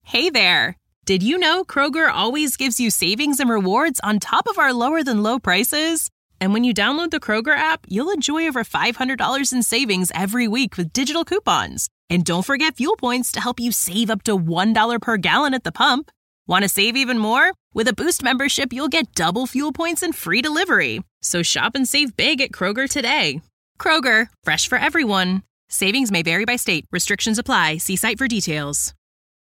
Hey there! Did you know Kroger always gives you savings and rewards on top of our lower-than-low prices? And when you download the Kroger app, you'll enjoy over $500 in savings every week with digital coupons. And don't forget fuel points to help you save up to $1 per gallon at the pump. Want to save even more? With a Boost membership, you'll get double fuel points and free delivery. So shop and save big at Kroger today. Kroger, fresh for everyone. Savings may vary by state. Restrictions apply. See site for details.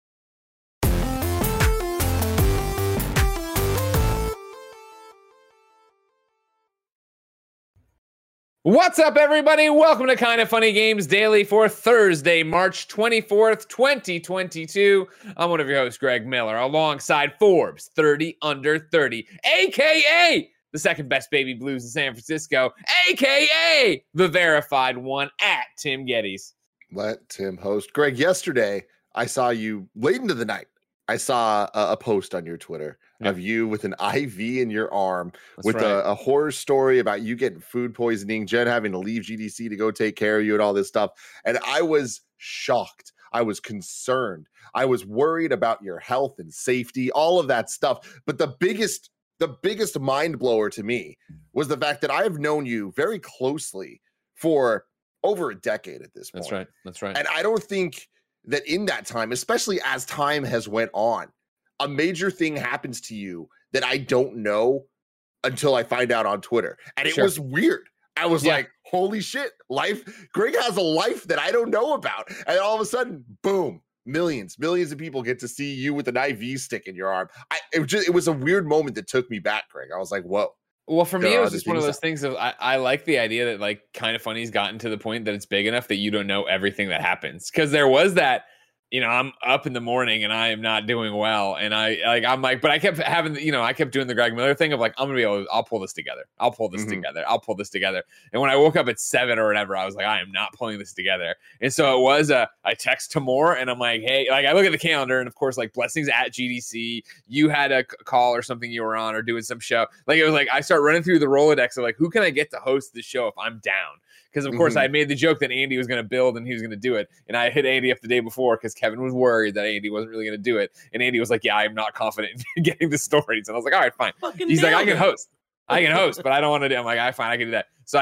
What's up, everybody? Welcome to Kind of Funny Games Daily for Thursday, March 24th, 2022. I'm one of your hosts, Greg Miller, alongside Forbes 30 Under 30, a.k.a. the second best baby blues in San Francisco, a.k.a. the verified one at Tim Geddes. Let Tim host. Greg, yesterday, I saw you late into the night. I saw a post on your Twitter of you with an IV in your arm. That's with right. a horror story about you getting food poisoning, Jen having to leave GDC to go take care of you and all this stuff. And I was shocked. I was concerned. I was worried about your health and safety, all of that stuff. But the biggest mind blower to me was the fact that I have known you very closely for over a decade at this point. That's right. And I don't think that in that time, especially as time has went on, a major thing happens to you that I don't know until I find out on Twitter. And it was weird. I was like, holy shit, Greg has a life that I don't know about. And all of a sudden, boom, millions of people get to see you with an IV stick in your arm. It was a weird moment that took me back, Greg. I was like, whoa. Well, for me, it was just one of those things of I like the idea that like Kind of Funny's gotten to the point that it's big enough that you don't know everything that happens. Because there was that, I'm up in the morning and I am not doing well. And but I kept having, I kept doing the Greg Miller thing of like, I'll pull this together. I'll pull this together. And when I woke up at 7 or whatever, I was like, I am not pulling this together. And so it was I text Tamor and I'm like, hey, like I look at the calendar and of course, like blessings at GDC, you had a call or something you were on or doing some show. Like, it was like, I start running through the Rolodex of like, who can I get to host the show if I'm down? Because, of course, I had made the joke that Andy was going to build and he was going to do it. And I hit Andy up the day before because Kevin was worried that Andy wasn't really going to do it. And Andy was like, yeah, I'm not confident in getting the stories. And I was like, all right, fine. He's like, I can host, but I don't want to do it. I'm like, all right, fine, I can do that. So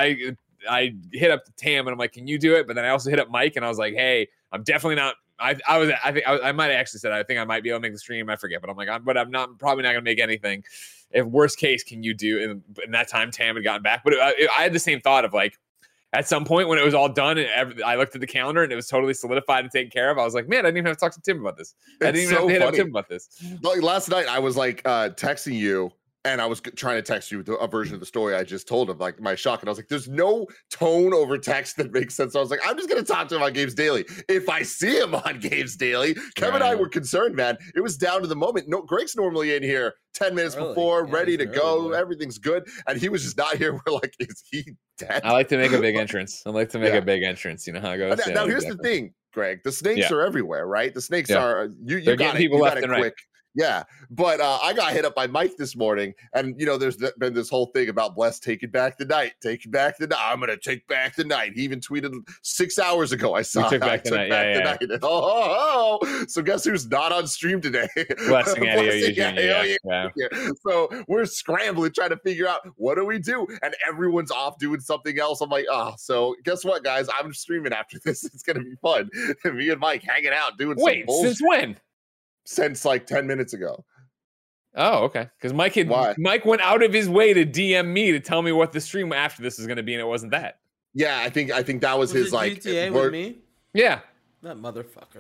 I hit up Tam and I'm like, can you do it? But then I also hit up Mike and I was like, hey, I'm definitely not. I might have actually said, I think I might be able to make the stream. I forget, but I'm like, I'm probably not going to make anything. If worst case, can you do? And that time Tam had gotten back. But I had the same thought of like, at some point when it was all done and I looked at the calendar and it was totally solidified and taken care of, I was like, man, I didn't even have to talk to Tim about this. I didn't even have to hit up Tim about this. Like last night, I was like texting you and I was trying to text you a version of the story I just told him, like my shock. And I was like, there's no tone over text that makes sense. So I was like, I'm just going to talk to him on Games Daily. If I see him on Games Daily, Kevin and I were concerned, man. It was down to the moment. No, Greg's normally in here 10 minutes before, ready to go. Everything's good. And he was just not here. We're like, is he dead? I like to make a big entrance. I like to make a big entrance. You know how it goes. Now here's the thing, Greg. The snakes are everywhere, right? The snakes are, you got it. People you left got it and quick. right. Yeah, but I got hit up by Mike this morning, and there's been this whole thing about Bless taking back the night. I'm gonna take back the night. He even tweeted 6 hours ago. I saw took back the night. Oh, so guess who's not on stream today? Blessing Eddie Jr. So we're scrambling, trying to figure out what do we do, and everyone's off doing something else. I'm like, so guess what, guys? I'm streaming after this. It's gonna be fun. Me and Mike hanging out doing. Wait, some since when? Since like 10 minutes ago. Oh, okay. Because Mike went out of his way to DM me to tell me what the stream after this is going to be, and it wasn't that. Yeah, I think that was his like GTA with me. Yeah, that motherfucker.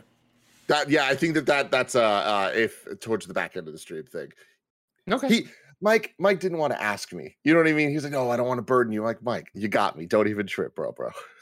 I think that's if towards the back end of the stream thing. Okay. Mike didn't want to ask me. You know what I mean? He's like, oh, I don't want to burden you. I'm like, Mike, you got me. Don't even trip, bro.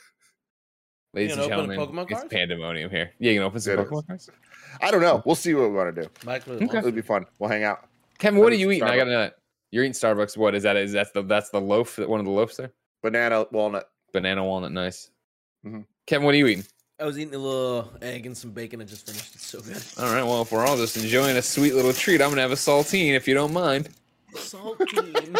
Ladies and gentlemen, it's pandemonium here. Yeah, you can open some Pokemon cards. I don't know. We'll see what we want to do. Okay. It'll be fun. We'll hang out. Kevin, what are you eating? Starbucks. I gotta know. You're eating Starbucks. What is that? That's the loaf? One of the loaves there? Banana walnut. Nice. Mm-hmm. Kevin, what are you eating? I was eating a little egg and some bacon. I just finished. It's so good. All right. Well, if we're all just enjoying a sweet little treat, I'm gonna have a saltine if you don't mind. Saltine.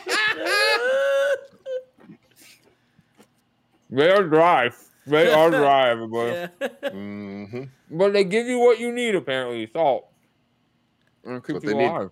They are dry. They are dry, everybody. Yeah. Mm-hmm. But they give you what you need, apparently, salt. Keep you alive.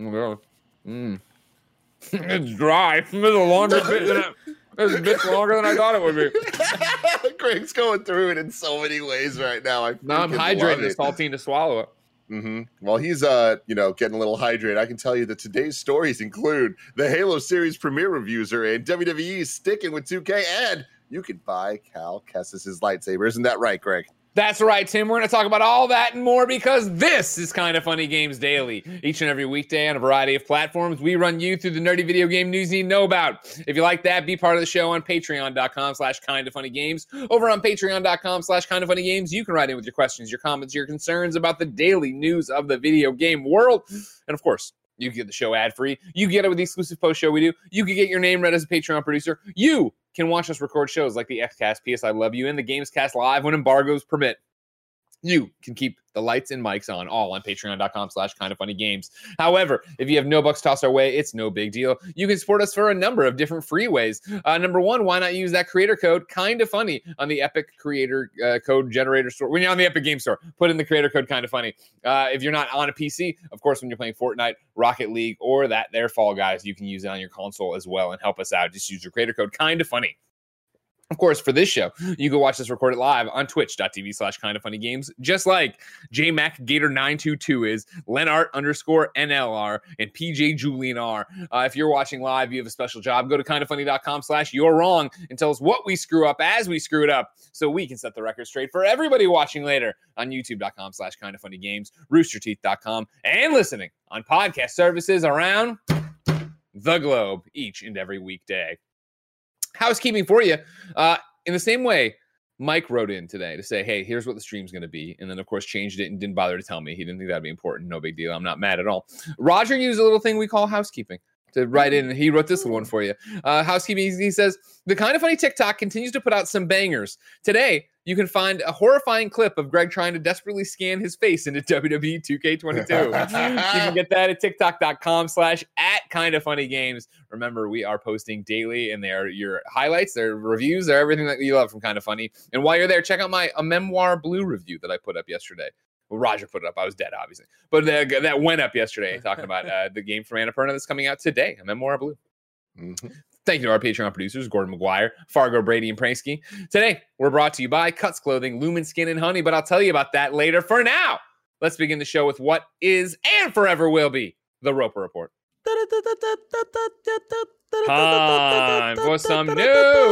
It's dry. It's a longer bit than it's a bit longer than I thought it would be. Greg's going through it in so many ways right now. I'm hydrating. It's saltine to swallow it. While he's getting a little hydrated, I can tell you that today's stories include the Halo series premiere reviews are in, WWE sticking with 2K, and you can buy Cal Kestis' lightsaber. Isn't that right, Greg? That's right, Tim. We're going to talk about all that and more because this is Kinda Funny Games Daily. Each and every weekday on a variety of platforms, we run you through the nerdy video game news you need to know about. If you like that, be part of the show on patreon.com/kindafunnygames. Over on patreon.com/kindafunnygames, you can write in with your questions, your comments, your concerns about the daily news of the video game world. And of course, you can get the show ad-free. You get it with the exclusive post-show we do. You can get your name read as a Patreon producer. You can watch us record shows like the XCast, PS I Love You, and the Gamescast Live when embargoes permit. You can keep the lights and mics on patreon.com/kindafunnygames. However, if you have no bucks tossed our way, it's no big deal. You can support us for a number of different free ways. Number one, why not use that creator code Kinda Funny on the Epic Creator Code Generator store? When you're on the Epic Game Store, put in the creator code Kinda Funny. If you're not on a PC, of course, when you're playing Fortnite, Rocket League, or that there Fall Guys, you can use it on your console as well and help us out. Just use your creator code Kinda Funny. Of course, for this show, you can watch this recorded live on twitch.tv/kindafunnygames, just like JMacGator922 is, Lenart_NLR, and PJ Julian R. If you're watching live, you have a special job. Go to kindafunny.com/you're wrong and tell us what we screw up as we screw it up so we can set the record straight for everybody watching later on youtube.com/kindafunnygames, roosterteeth.com, and listening on podcast services around the globe each and every weekday. Housekeeping for you. In the same way, Mike wrote in today to say, hey, here's what the stream's going to be. And then, of course, changed it and didn't bother to tell me. He didn't think that'd be important. No big deal. I'm not mad at all. Roger used a little thing we call housekeeping to write in. And he wrote this little one for you. Housekeeping, he says, the Kinda Funny TikTok continues to put out some bangers. Today, you can find a horrifying clip of Greg trying to desperately scan his face into WWE 2K22. You can get that at tiktok.com/@kindafunnygames. Remember, we are posting daily, and they're your highlights, their reviews, they're everything that you love from Kinda Funny. And while you're there, check out a Memoir Blue review that I put up yesterday. Well, Roger put it up. I was dead, obviously. But that went up yesterday, talking about the game from Annapurna that's coming out today, a Memoir Blue. Mm-hmm. Thank you to our Patreon producers, Gordon McGuire, Fargo, Brady, and Pransky. Today, we're brought to you by Cuts Clothing, Lumen Skin, and Honey, but I'll tell you about that later. For now, let's begin the show with what is and forever will be the Roper Report. Time for some news.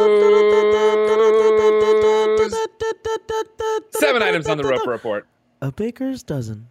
7 items on the Roper Report. A baker's dozen.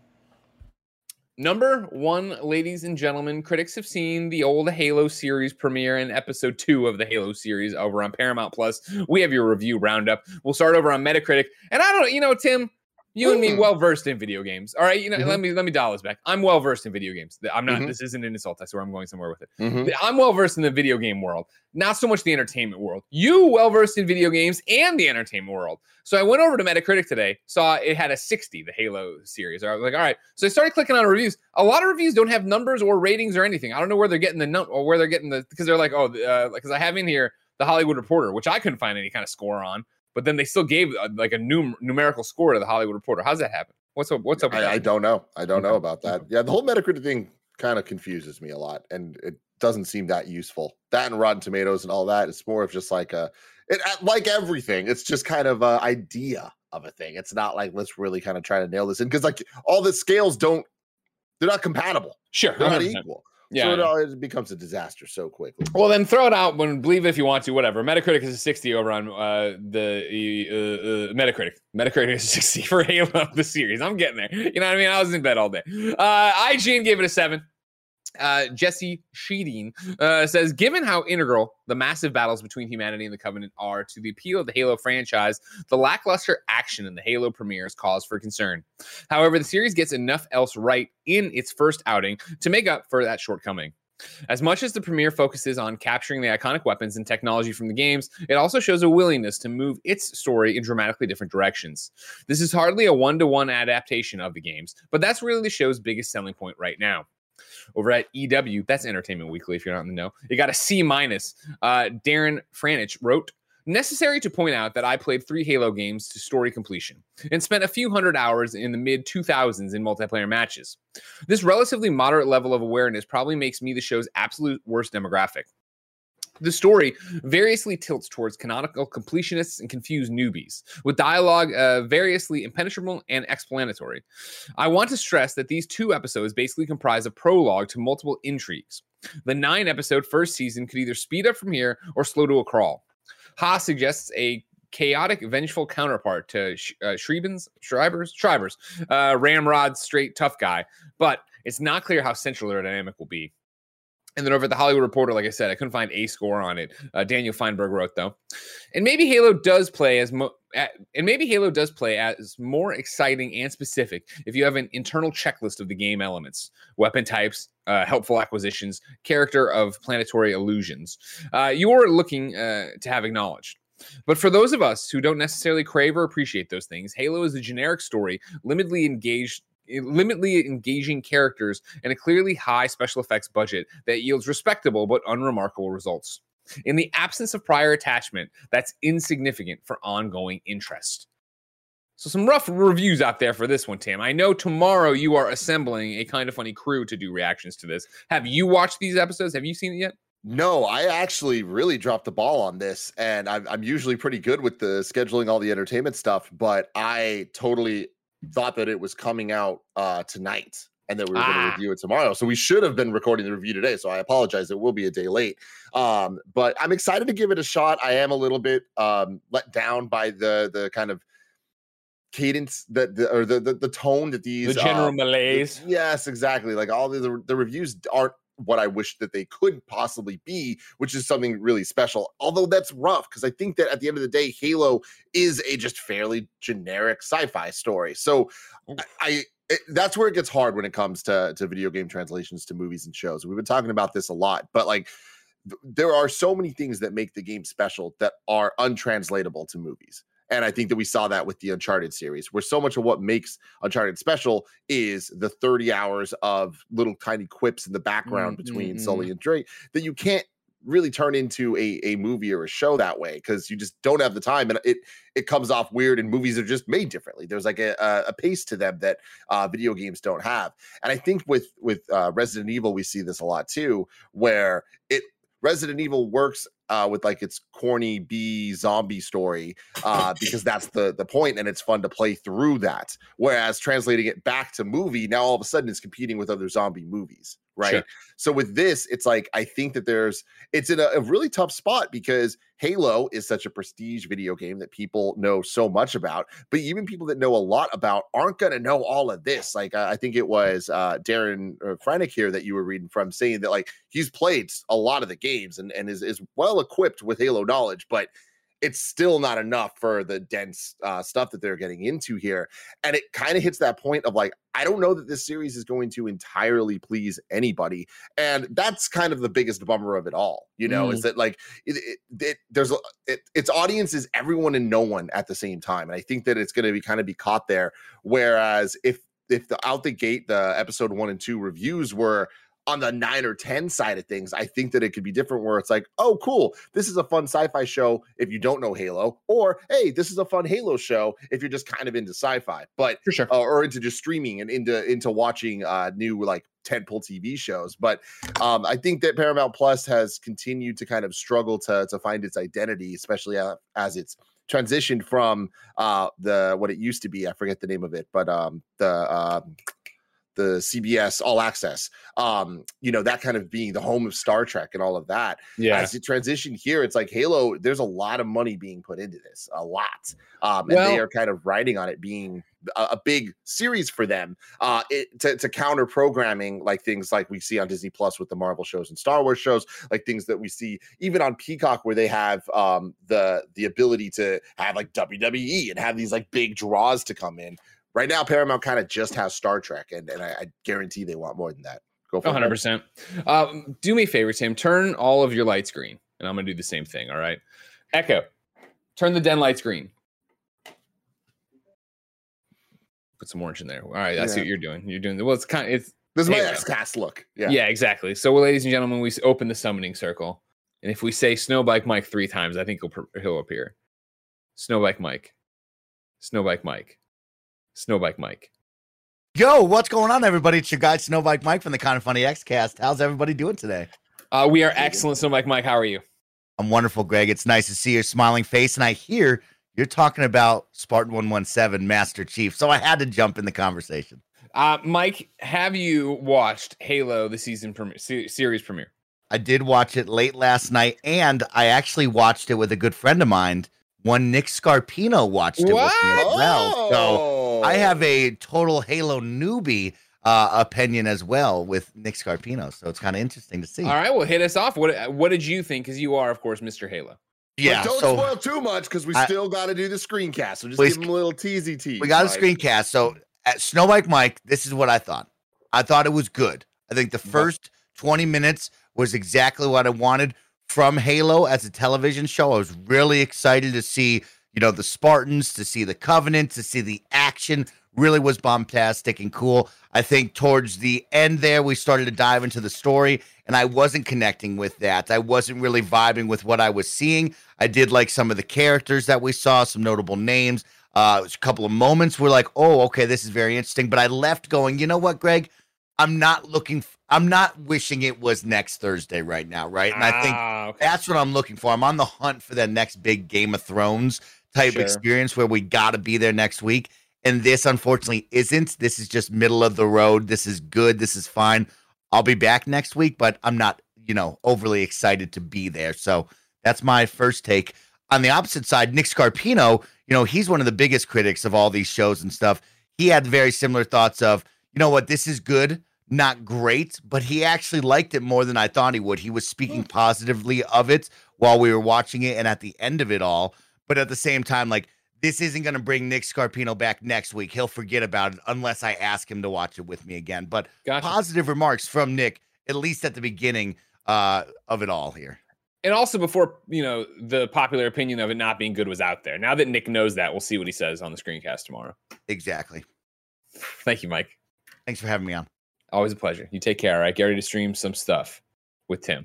Number one, ladies and gentlemen, critics have seen the old Halo series premiere in episode 2 of the Halo series over on Paramount Plus. We have your review roundup. We'll start over on Metacritic. And I don't, Tim, you and me well-versed in video games. All right, let me dial this back. I'm well-versed in video games. I'm not, this isn't an insult. I swear I'm going somewhere with it. I'm well-versed in the video game world, not so much the entertainment world. You well-versed in video games and the entertainment world. So I went over to Metacritic today, saw it had a 60, the Halo series. I was like, all right. So I started clicking on reviews. A lot of reviews don't have numbers or ratings or anything. I don't know where they're getting because they're like, because I have in here the Hollywood Reporter, which I couldn't find any kind of score on. But then they still gave like a numerical score to the Hollywood Reporter. How's that happen? What's up? With I don't know. I don't know about that. Yeah, the whole Metacritic thing kind of confuses me a lot, and it doesn't seem that useful. That and Rotten Tomatoes and all that, it's more of just like like everything. It's just kind of an idea of a thing. It's not like let's really kind of try to nail this in, because like all the scales they're not compatible. Sure, they're not equal. Yeah, so it becomes a disaster so quickly. Well, then throw it out believe it if you want to, whatever. Metacritic is a 60 over on the Metacritic. Metacritic is a 60 for Halo, the series. I'm getting there. You know what I mean? I was in bed all day. IGN gave it a 7. Jesse Sheeding says, given how integral the massive battles between humanity and the Covenant are to the appeal of the Halo franchise, the lackluster action in the Halo premiere is cause for concern. However, the series gets enough else right in its first outing to make up for that shortcoming. As much as the premiere focuses on capturing the iconic weapons and technology from the games, it also shows a willingness to move its story in dramatically different directions. This is hardly a one-to-one adaptation of the games, but that's really the show's biggest selling point right now. Over at EW, that's Entertainment Weekly if you're not in the know, it got a C-. Darren Franich wrote, Necessary to point out that I played 3 Halo games to story completion and spent a few hundred hours in the mid-2000s in multiplayer matches. This relatively moderate level of awareness probably makes me the show's absolute worst demographic. The story variously tilts towards canonical completionists and confused newbies, with dialogue variously impenetrable and explanatory. I want to stress that these 2 episodes basically comprise a prologue to multiple intrigues. The 9-episode first season could either speed up from here or slow to a crawl. Haas suggests a chaotic, vengeful counterpart to Schreiber's Ramrod's straight tough guy, but it's not clear how central their dynamic will be. And then over at the Hollywood Reporter, like I said, I couldn't find a score on it. Daniel Feinberg wrote, though, and maybe Halo does play as more exciting and specific if you have an internal checklist of the game elements, weapon types, helpful acquisitions, character of planetary illusions. You're looking to have acknowledged. But for those of us who don't necessarily crave or appreciate those things, Halo is a generic story, limitedly engaging characters, and a clearly high special effects budget that yields respectable but unremarkable results. In the absence of prior attachment, that's insignificant for ongoing interest. So some rough reviews out there for this one, Tim. I know tomorrow you are assembling a Kind of Funny crew to do reactions to this. Have you watched these episodes? Have you seen it yet? No, I actually really dropped the ball on this, and I'm usually pretty good with the scheduling all the entertainment stuff, but I totally thought that it was coming out tonight and that we were going to review it tomorrow. So we should have been recording the review today. So I apologize. It will be a day late. But I'm excited to give it a shot. I am a little bit let down by the kind of cadence the tone that these the general malaise. Yes, exactly. Like all the reviews aren't what I wish that they could possibly be, which is something really special. Although that's rough, because I think that at the end of the day, Halo is a just fairly generic sci-fi story. So that's where it gets hard when it comes to video game translations to movies and shows. We've been talking about this a lot, but like there are so many things that make the game special that are untranslatable to movies. And I think that we saw that with the Uncharted series, where so much of what makes Uncharted special is the 30 hours of little tiny quips in the background between Sully and Drake that you can't really turn into a movie or a show that way, because you just don't have the time, and it comes off weird, and movies are just made differently. There's like a pace to them that video games don't have. And I think with Resident Evil, we see this a lot too, where Resident Evil works with like its corny B zombie story because that's the point, and it's fun to play through that. Whereas translating it back to movie, now all of a sudden it's competing with other zombie movies, right? Sure. So with this, it's like I think that it's in a really tough spot, because Halo is such a prestige video game that people know so much about, but even people that know a lot about aren't going to know all of this. Like I think it was Darren Frenick here that you were reading from, saying that like he's played a lot of the games and is well equipped with Halo knowledge, but it's still not enough for the dense stuff that they're getting into here. And it kind of hits that point of like, I don't know that this series is going to entirely please anybody. And that's kind of the biggest bummer of it all, is that like its audience is everyone and no one at the same time. And I think that it's going to be caught there. Whereas if the out the gate, the episode 1 and 2 reviews were on the 9 or 10 side of things, I think that it could be different, where it's like, oh, cool, this is a fun sci-fi show if you don't know Halo, or hey, this is a fun Halo show if you're just kind of into sci-fi, but for sure, or into just streaming and into watching new like tentpole TV shows. But I think that Paramount Plus has continued to kind of struggle to find its identity, especially as it's transitioned from what it used to be. I forget the name of it, but the CBS All Access, that kind of being the home of Star Trek and all of that. Yeah. As it transitioned here, it's like Halo, there's a lot of money being put into this, a lot. And they are kind of riding on it being a big series for them to counter programming, like things like we see on Disney Plus with the Marvel shows and Star Wars shows, like things that we see even on Peacock, where they have the ability to have like WWE and have these like big draws to come in. Right now, Paramount kind of just has Star Trek, and I guarantee they want more than that. Go for 100%. Do me a favor, Tim. Turn all of your lights green, and I'm going to do the same thing, all right? Echo, turn the den lights green. Put some orange in there. All right, I see what you're doing. Well, it's kind of... This is my X-Cast look. Yeah, exactly. So, ladies and gentlemen, we open the summoning circle. And if we say Snowbike Mike 3 times, I think he'll appear. Snowbike Mike. Snowbike Mike. Snowbike Mike. Yo, what's going on, everybody? It's your guy, Snowbike Mike from the Kind of Funny Xcast. How's everybody doing today? We are excellent, Snowbike Mike. How are you? I'm wonderful, Greg. It's nice to see your smiling face, and I hear you're talking about Spartan 117, Master Chief, so I had to jump in the conversation. Mike, have you watched Halo, the season series premiere? I did watch it late last night, and I actually watched it with a good friend of mine. One Nick Scarpino watched it with me as well. So I have a total Halo newbie opinion as well with Nick Scarpino. So it's kind of interesting to see. All right, well, hit us off. What did you think? Because you are, of course, Mr. Halo. Yeah, but don't spoil too much because we still got to do the screencast. So just give them a little teasy tease. We got a screencast. So at Snowbike Mike, this is what I thought. I thought it was good. I think the first 20 minutes was exactly what I wanted from Halo as a television show. I was really excited to see, the Spartans, to see the Covenant, to see the action. Really was bombastic and cool. I think towards the end there, we started to dive into the story, and I wasn't connecting with that. I wasn't really vibing with what I was seeing. I did like some of the characters that we saw, some notable names. A couple of moments were like, oh, okay, this is very interesting. But I left going, you know what, Greg? I'm not wishing it was next Thursday right now, right? And I think that's what I'm looking for. I'm on the hunt for that next big Game of Thrones type experience where we got to be there next week. And this, unfortunately, isn't. This is just middle of the road. This is good. This is fine. I'll be back next week, but I'm not, overly excited to be there. So that's my first take. On the opposite side, Nick Scarpino, he's one of the biggest critics of all these shows and stuff. He had very similar thoughts of, this is good. Not great, but he actually liked it more than I thought he would. He was speaking positively of it while we were watching it and at the end of it all. But at the same time, this isn't going to bring Nick Scarpino back next week. He'll forget about it unless I ask him to watch it with me again. But Positive remarks from Nick, at least at the beginning of it all here. And also before, the popular opinion of it not being good was out there. Now that Nick knows that, we'll see what he says on the screencast tomorrow. Exactly. Thank you, Mike. Thanks for having me on. Always a pleasure. You take care, all right? Get ready to stream some stuff with Tim.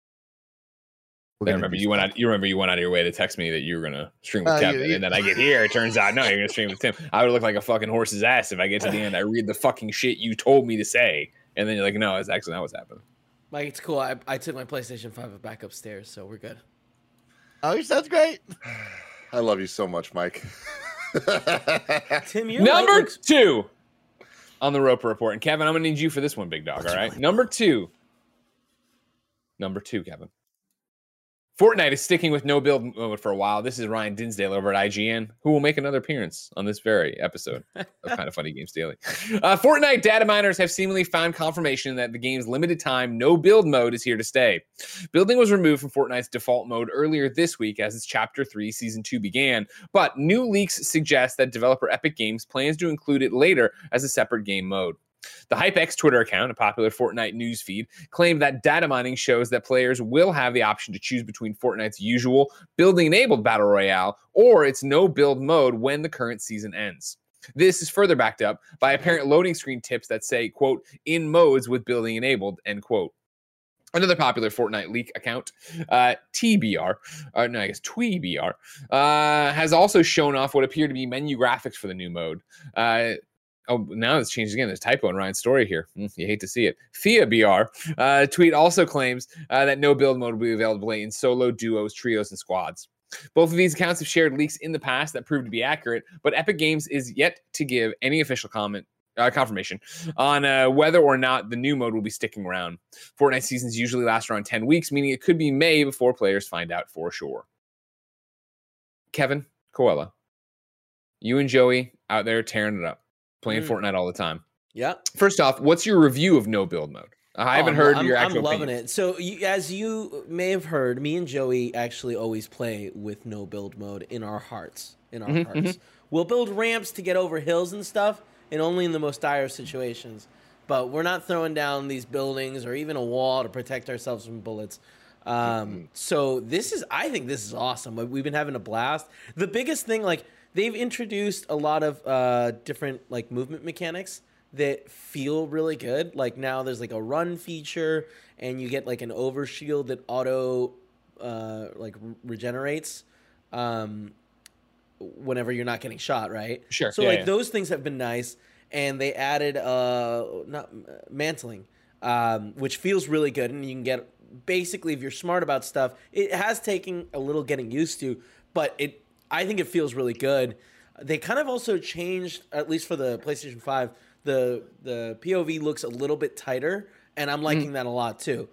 I remember you went out of your way to text me that you were going to stream with Kevin, and then I get here, it turns out, no, you're going to stream with Tim. I would look like a fucking horse's ass if I get to the end, I read the fucking shit you told me to say, and then you're like, no, it's actually not what's happening. Mike, it's cool. I took my PlayStation 5 back upstairs, so we're good. Oh, sounds great. I love you so much, Mike. Tim, you're Number 2 on the Roper Report. And Kevin, I'm going to need you for this one, big dog, all right? Number two, Kevin. Fortnite is sticking with no build mode for a while. This is Ryan Dinsdale over at IGN, who will make another appearance on this very episode of Kind of Funny Games Daily. Fortnite data miners have seemingly found confirmation that the game's limited time no build mode is here to stay. Building was removed from Fortnite's default mode earlier this week as its Chapter 3 Season 2 began, but new leaks suggest that developer Epic Games plans to include it later as a separate game mode. The HypeX Twitter account, a popular Fortnite news feed, claimed that data mining shows that players will have the option to choose between Fortnite's usual building-enabled Battle Royale or its no-build mode when the current season ends. This is further backed up by apparent loading screen tips that say, quote, in modes with building enabled, end quote. Another popular Fortnite leak account, TBR, has also shown off what appear to be menu graphics for the new mode. Oh, now it's changed again. There's a typo in Ryan's story here. You hate to see it. Thea BR tweet also claims that no build mode will be available in solo, duos, trios, and squads. Both of these accounts have shared leaks in the past that proved to be accurate, but Epic Games is yet to give any official confirmation on whether or not the new mode will be sticking around. Fortnite seasons usually last around 10 weeks, meaning it could be May before players find out for sure. Kevin, Koala, you and Joey out there tearing it up. Playing Fortnite all the time. Yeah. First off, what's your review of no build mode? I haven't heard your actual opinion. I'm loving it. So as you may have heard, me and Joey actually always play with no build mode in our hearts. We'll build ramps to get over hills and stuff, and only in the most dire situations. But we're not throwing down these buildings or even a wall to protect ourselves from bullets. So I think this is awesome. We've been having a blast. The biggest thing, they've introduced a lot of different movement mechanics that feel really good. Now there's a run feature, and you get an overshield that auto regenerates whenever you're not getting shot, right? Sure. So those things have been nice, and they added not mantling, which feels really good, and you can get basically if you're smart about stuff. It has taken a little getting used to, but I think it feels really good. They kind of also changed, at least for the PlayStation 5, the POV looks a little bit tighter, and I'm liking that a lot too.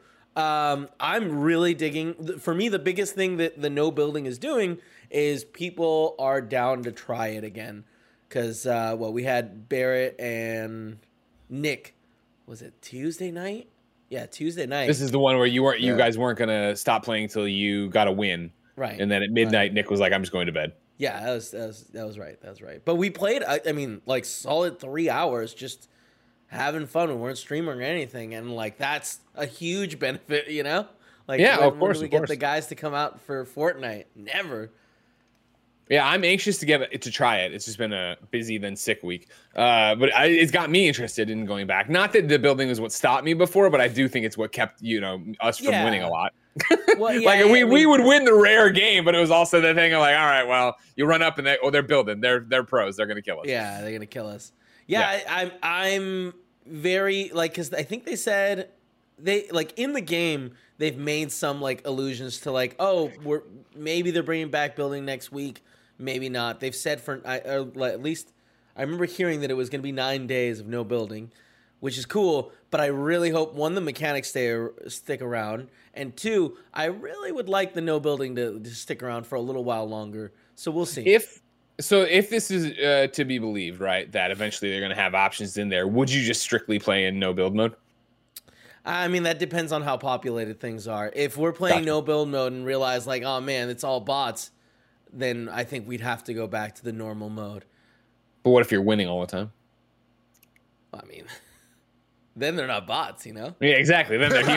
I'm really digging. For me, the biggest thing that the no building is doing is people are down to try it again. Because, we had Barrett and Nick. Was it Tuesday night? Yeah, Tuesday night. This is the one where you guys weren't going to stop playing until you got a win. Right. And then at midnight, Nick was like, I'm just going to bed. Yeah, that was right. That was right. But we played, I mean, like solid 3 hours just having fun. We weren't streaming or anything. And like, that's a huge benefit, you know? Like, of course. When do we get the guys to come out for Fortnite? Never. Yeah, I'm anxious to try it. It's just been a busy then sick week. But it's got me interested in going back. Not that the building was what stopped me before, but I do think it's what kept, us from winning a lot. Well, we would win the rare game, but it was also the thing of like, all right, well, you run up and they're building. They're pros. They're going to kill us. Yeah, they're going to kill us. Yeah. I'm very, like, because I think they said in the game, they've made some, like, allusions to, like, maybe they're bringing back building next week. Maybe not. They've said at least I remember hearing that it was going to be 9 days of no building, which is cool. But I really hope, one, the mechanics stick around, and two, I really would like the no building to stick around for a little while longer. So we'll see. If this is to be believed, right, that eventually they're going to have options in there, would you just strictly play in no build mode? I mean, that depends on how populated things are. If we're playing no build mode and realize, like, oh man, it's all bots, then I think we'd have to go back to the normal mode. But what if you're winning all the time? I mean, then they're not bots, you know? Yeah, exactly. Then they're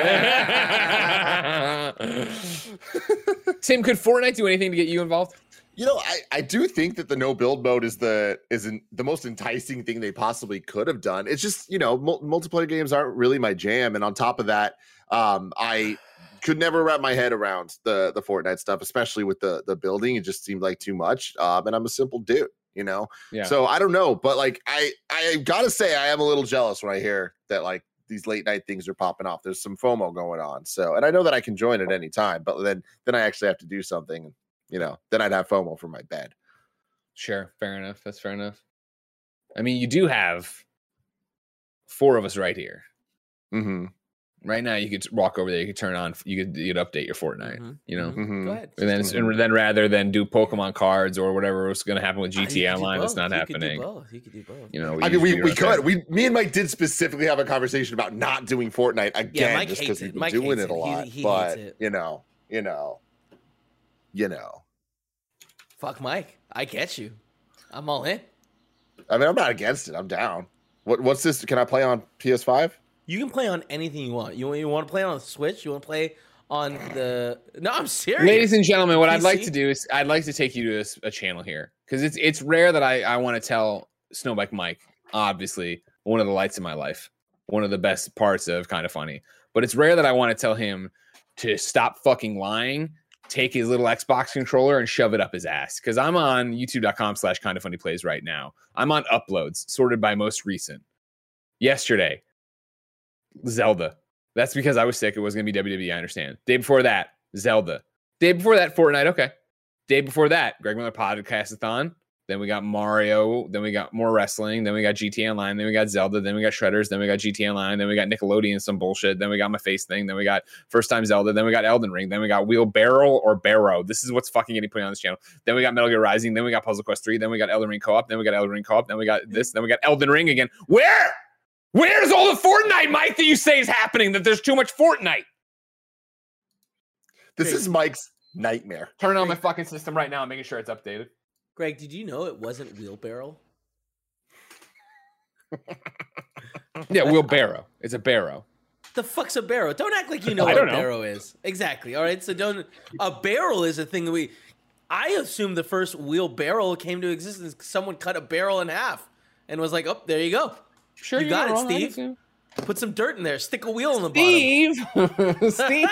humans. Tim, could Fortnite do anything to get you involved? I do think that the no build mode is the most enticing thing they possibly could have done. It's just, multiplayer games aren't really my jam. And on top of that, I could never wrap my head around the Fortnite stuff, especially with the building. It just seemed like too much. And I'm a simple dude, Yeah. So I don't know, but like I gotta say I am a little jealous when I hear that like these late night things are popping off. There's some FOMO going on. So, and I know that I can join at any time, but then I actually have to do something. Then I'd have FOMO for my bed. Sure, fair enough. That's fair enough. I mean, you do have 4 of us right here. Mm-hmm. Right now, you could walk over there. You could turn on. You'd update your Fortnite. Mm-hmm. Go ahead. And then rather than do Pokemon cards or whatever was going to happen with GTA Online, it's not happening. You could do both. I mean, we could. Me and Mike did specifically have a conversation about not doing Fortnite again, just because we've been doing it a lot. He but hates it. Fuck Mike. I get you. I'm all in. I mean, I'm not against it. I'm down. What's this? Can I play on PS5? You can play on anything you want. You want to play on the Switch? You want to play on the... No, I'm serious. Ladies and gentlemen, what I'd like to do is I'd like to take you to a channel here. Because it's rare that I want to tell Snowbike Mike, obviously, one of the lights in my life. One of the best parts of Kind of Funny. But it's rare that I want to tell him to stop fucking lying, take his little Xbox controller and shove it up his ass. Because I'm on youtube.com/kindoffunnyplays right now. I'm on uploads, sorted by most recent. Yesterday, Zelda. That's because I was sick. It was going to be WWE, I understand. Day before that, Zelda. Day before that, Fortnite. Okay. Day before that, Greg Miller Podcast-a-thon. Then we got Mario. Then we got more wrestling. Then we got GTA Online. Then we got Zelda. Then we got Shredders. Then we got GTA Online. Then we got Nickelodeon, some bullshit. Then we got my face thing. Then we got First Time Zelda. Then we got Elden Ring. Then we got Wheelbarrow or Barrow. This is what's fucking getting put on this channel. Then we got Metal Gear Rising. Then we got Puzzle Quest 3. Then we got Elden Ring Co-op. Then we got Elden Ring Co-op. Then we got this. Then we got Elden Ring again. Where's all the Fortnite, Mike, that you say is happening? That there's too much Fortnite. This is Mike's nightmare. Turn on my fucking system right now and making sure it's updated. Greg, did you know it wasn't Wheelbarrow? Yeah, Wheelbarrow. It's a barrow. The fuck's a barrow? Don't act like you know what a barrow is. Exactly. All right. So a barrel is a thing that I assume the first wheelbarrow came to existence. Someone cut a barrel in half and was like, oh, there you go. Sure, you got it, Steve. Put some dirt in there. Stick a wheel in the bottom. Steve.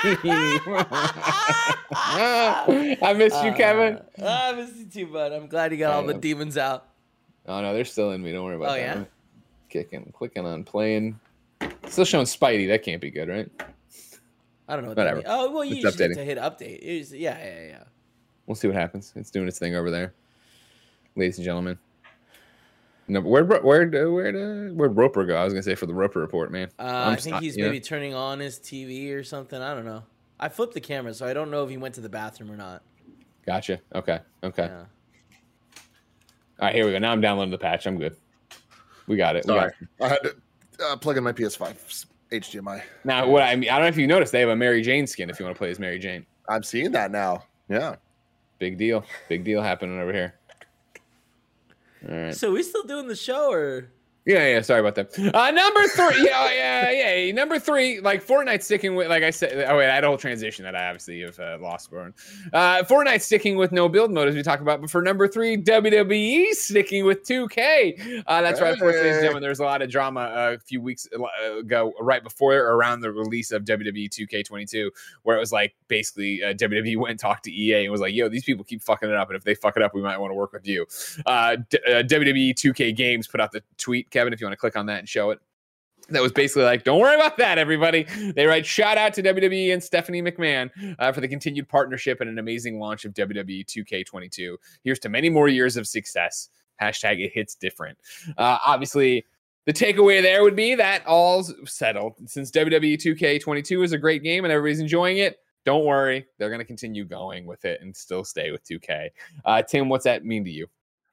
I missed you, Kevin. I missed you too, bud. I'm glad you got all the demons out. Oh, no, they're still in me. Don't worry about that. Yeah? Clicking on playing. Still showing Spidey. That can't be good, right? I don't know what that means. Oh, well, you just need to hit update. Yeah. We'll see what happens. It's doing its thing over there. Ladies and gentlemen. No, where'd Roper go? I was gonna say for the Roper report, man. I think he's maybe turning on his TV or something. I don't know. I flipped the camera, so I don't know if he went to the bathroom or not. Gotcha. Okay. Yeah. All right, here we go. Now I'm downloading the patch. I'm good. We got it. Sorry. I had to plug in my PS5 HDMI. Now, what I don't know if you noticed, they have a Mary Jane skin if you want to play as Mary Jane. I'm seeing that now. Yeah. Big deal happening over here. All right. So we still doing the show or? Yeah. Sorry about that. Number 3. Yeah. Number 3, like Fortnite sticking with, like I said. Oh wait, I had a whole transition that I obviously have lost. Fortnite sticking with no build mode as we talk about. But for number 3, WWE sticking with 2K. That's right. Of course, ladies and gentlemen, there was a lot of drama a few weeks ago, right before or around the release of WWE 2K22, where it was like basically WWE went and talked to EA and was like, "Yo, these people keep fucking it up, and if they fuck it up, we might want to work with you." WWE 2K Games put out the tweet. Kevin, if you want to click on that and show it, that was basically like, don't worry about that, everybody. They write, shout out to WWE and Stephanie McMahon for the continued partnership and an amazing launch of WWE 2K22. Here's to many more years of success. Hashtag it hits different. Obviously, the takeaway there would be that all's settled. Since WWE 2K22 is a great game and everybody's enjoying it, don't worry. They're going to continue going with it and still stay with 2K. Tim, what's that mean to you?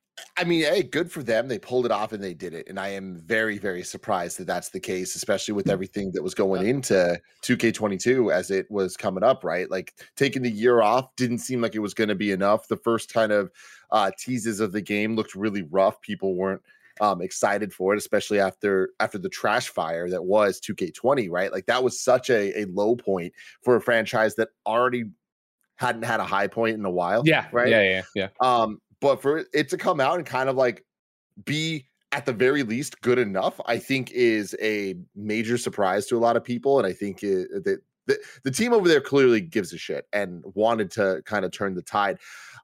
I mean, hey, good for them. They pulled it off and they did it. And I am very, very surprised that that's the case, especially with everything that was going into 2K22 as it was coming up, right? Like taking the year off didn't seem like it was going to be enough. The first kind of teases of the game looked really rough. People weren't excited for it, especially after the trash fire that was 2K20, right? Like that was such a low point for a franchise that already hadn't had a high point in a while. Yeah. Right. Yeah. But for it to come out and kind of like be at the very least good enough, I think is a major surprise to a lot of people. And I think that the team over there clearly gives a shit and wanted to kind of turn the tide.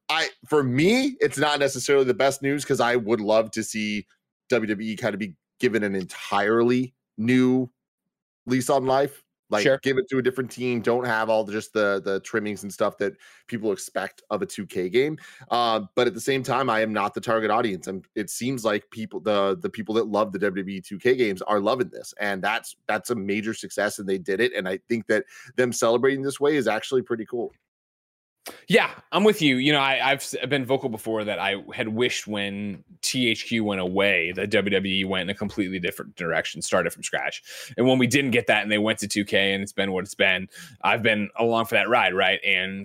For me, it's not necessarily the best news because I would love to see WWE kind of be given an entirely new lease on life. Like give it to a different team. Don't have all just the trimmings and stuff that people expect of a 2K game. But at the same time, I am not the target audience. And it seems like the people that love the WWE 2K games are loving this. And that's a major success and they did it. And I think that them celebrating this way is actually pretty cool. Yeah, I'm with you. You know, I've been vocal before that I had wished when THQ went away, that WWE went in a completely different direction, started from scratch. And when we didn't get that and they went to 2K and it's been what it's been, I've been along for that ride, right? And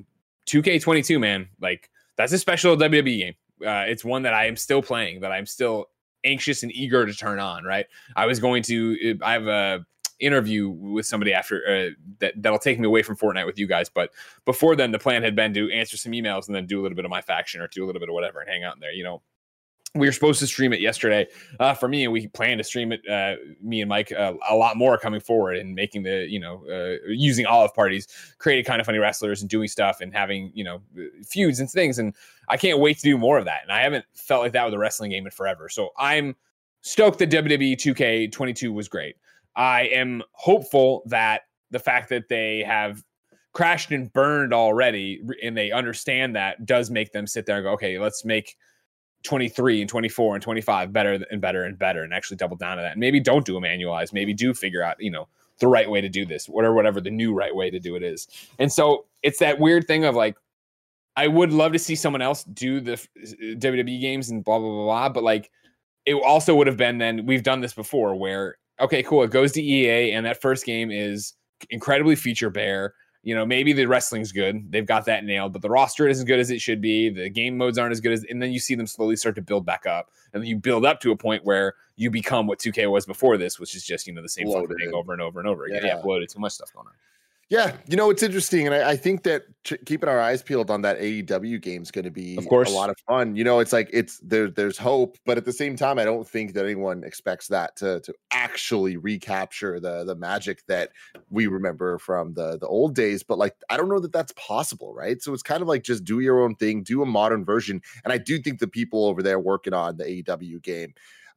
2K22, man, like that's a special WWE game. It's one that I am still playing, that I'm still anxious and eager to turn on, right? I have a interview with somebody after that'll take me away from Fortnite with you guys, but before then the plan had been to answer some emails and then do a little bit of my faction or do a little bit of whatever and hang out in there. You know, we were supposed to stream it yesterday for me, and we plan to stream it, me and Mike, a lot more coming forward and making using olive parties, creating kind of funny wrestlers and doing stuff and having, feuds and things. And I can't wait to do more of that. And I haven't felt like that with a wrestling game in forever. So I'm stoked that WWE 2K22 was great. I am hopeful that the fact that they have crashed and burned already and they understand that does make them sit there and go, okay, let's make 23 and 24 and 25 better and better and better and actually double down on that. And maybe don't do a manualized, maybe do figure out, the right way to do this, whatever the new right way to do it is. And so it's that weird thing of like, I would love to see someone else do the WWE games and blah, blah, blah, blah. But like, it also would have been then we've done this before where, okay, cool. It goes to EA, and that first game is incredibly feature bare. Maybe the wrestling's good. They've got that nailed, but the roster isn't as good as it should be. The game modes aren't as good and then you see them slowly start to build back up. And then you build up to a point where you become what 2K was before this, which is just, the same fucking thing over and over and over again. Yeah, bloated, too much stuff going on. Yeah, it's interesting, and I think that keeping our eyes peeled on that AEW game is going to be, of course, a lot of fun. It's like there's hope, but at the same time, I don't think that anyone expects that to actually recapture the magic that we remember from the old days. But like, I don't know that that's possible, right? So it's kind of like just do your own thing, do a modern version, and I do think the people over there working on the AEW game,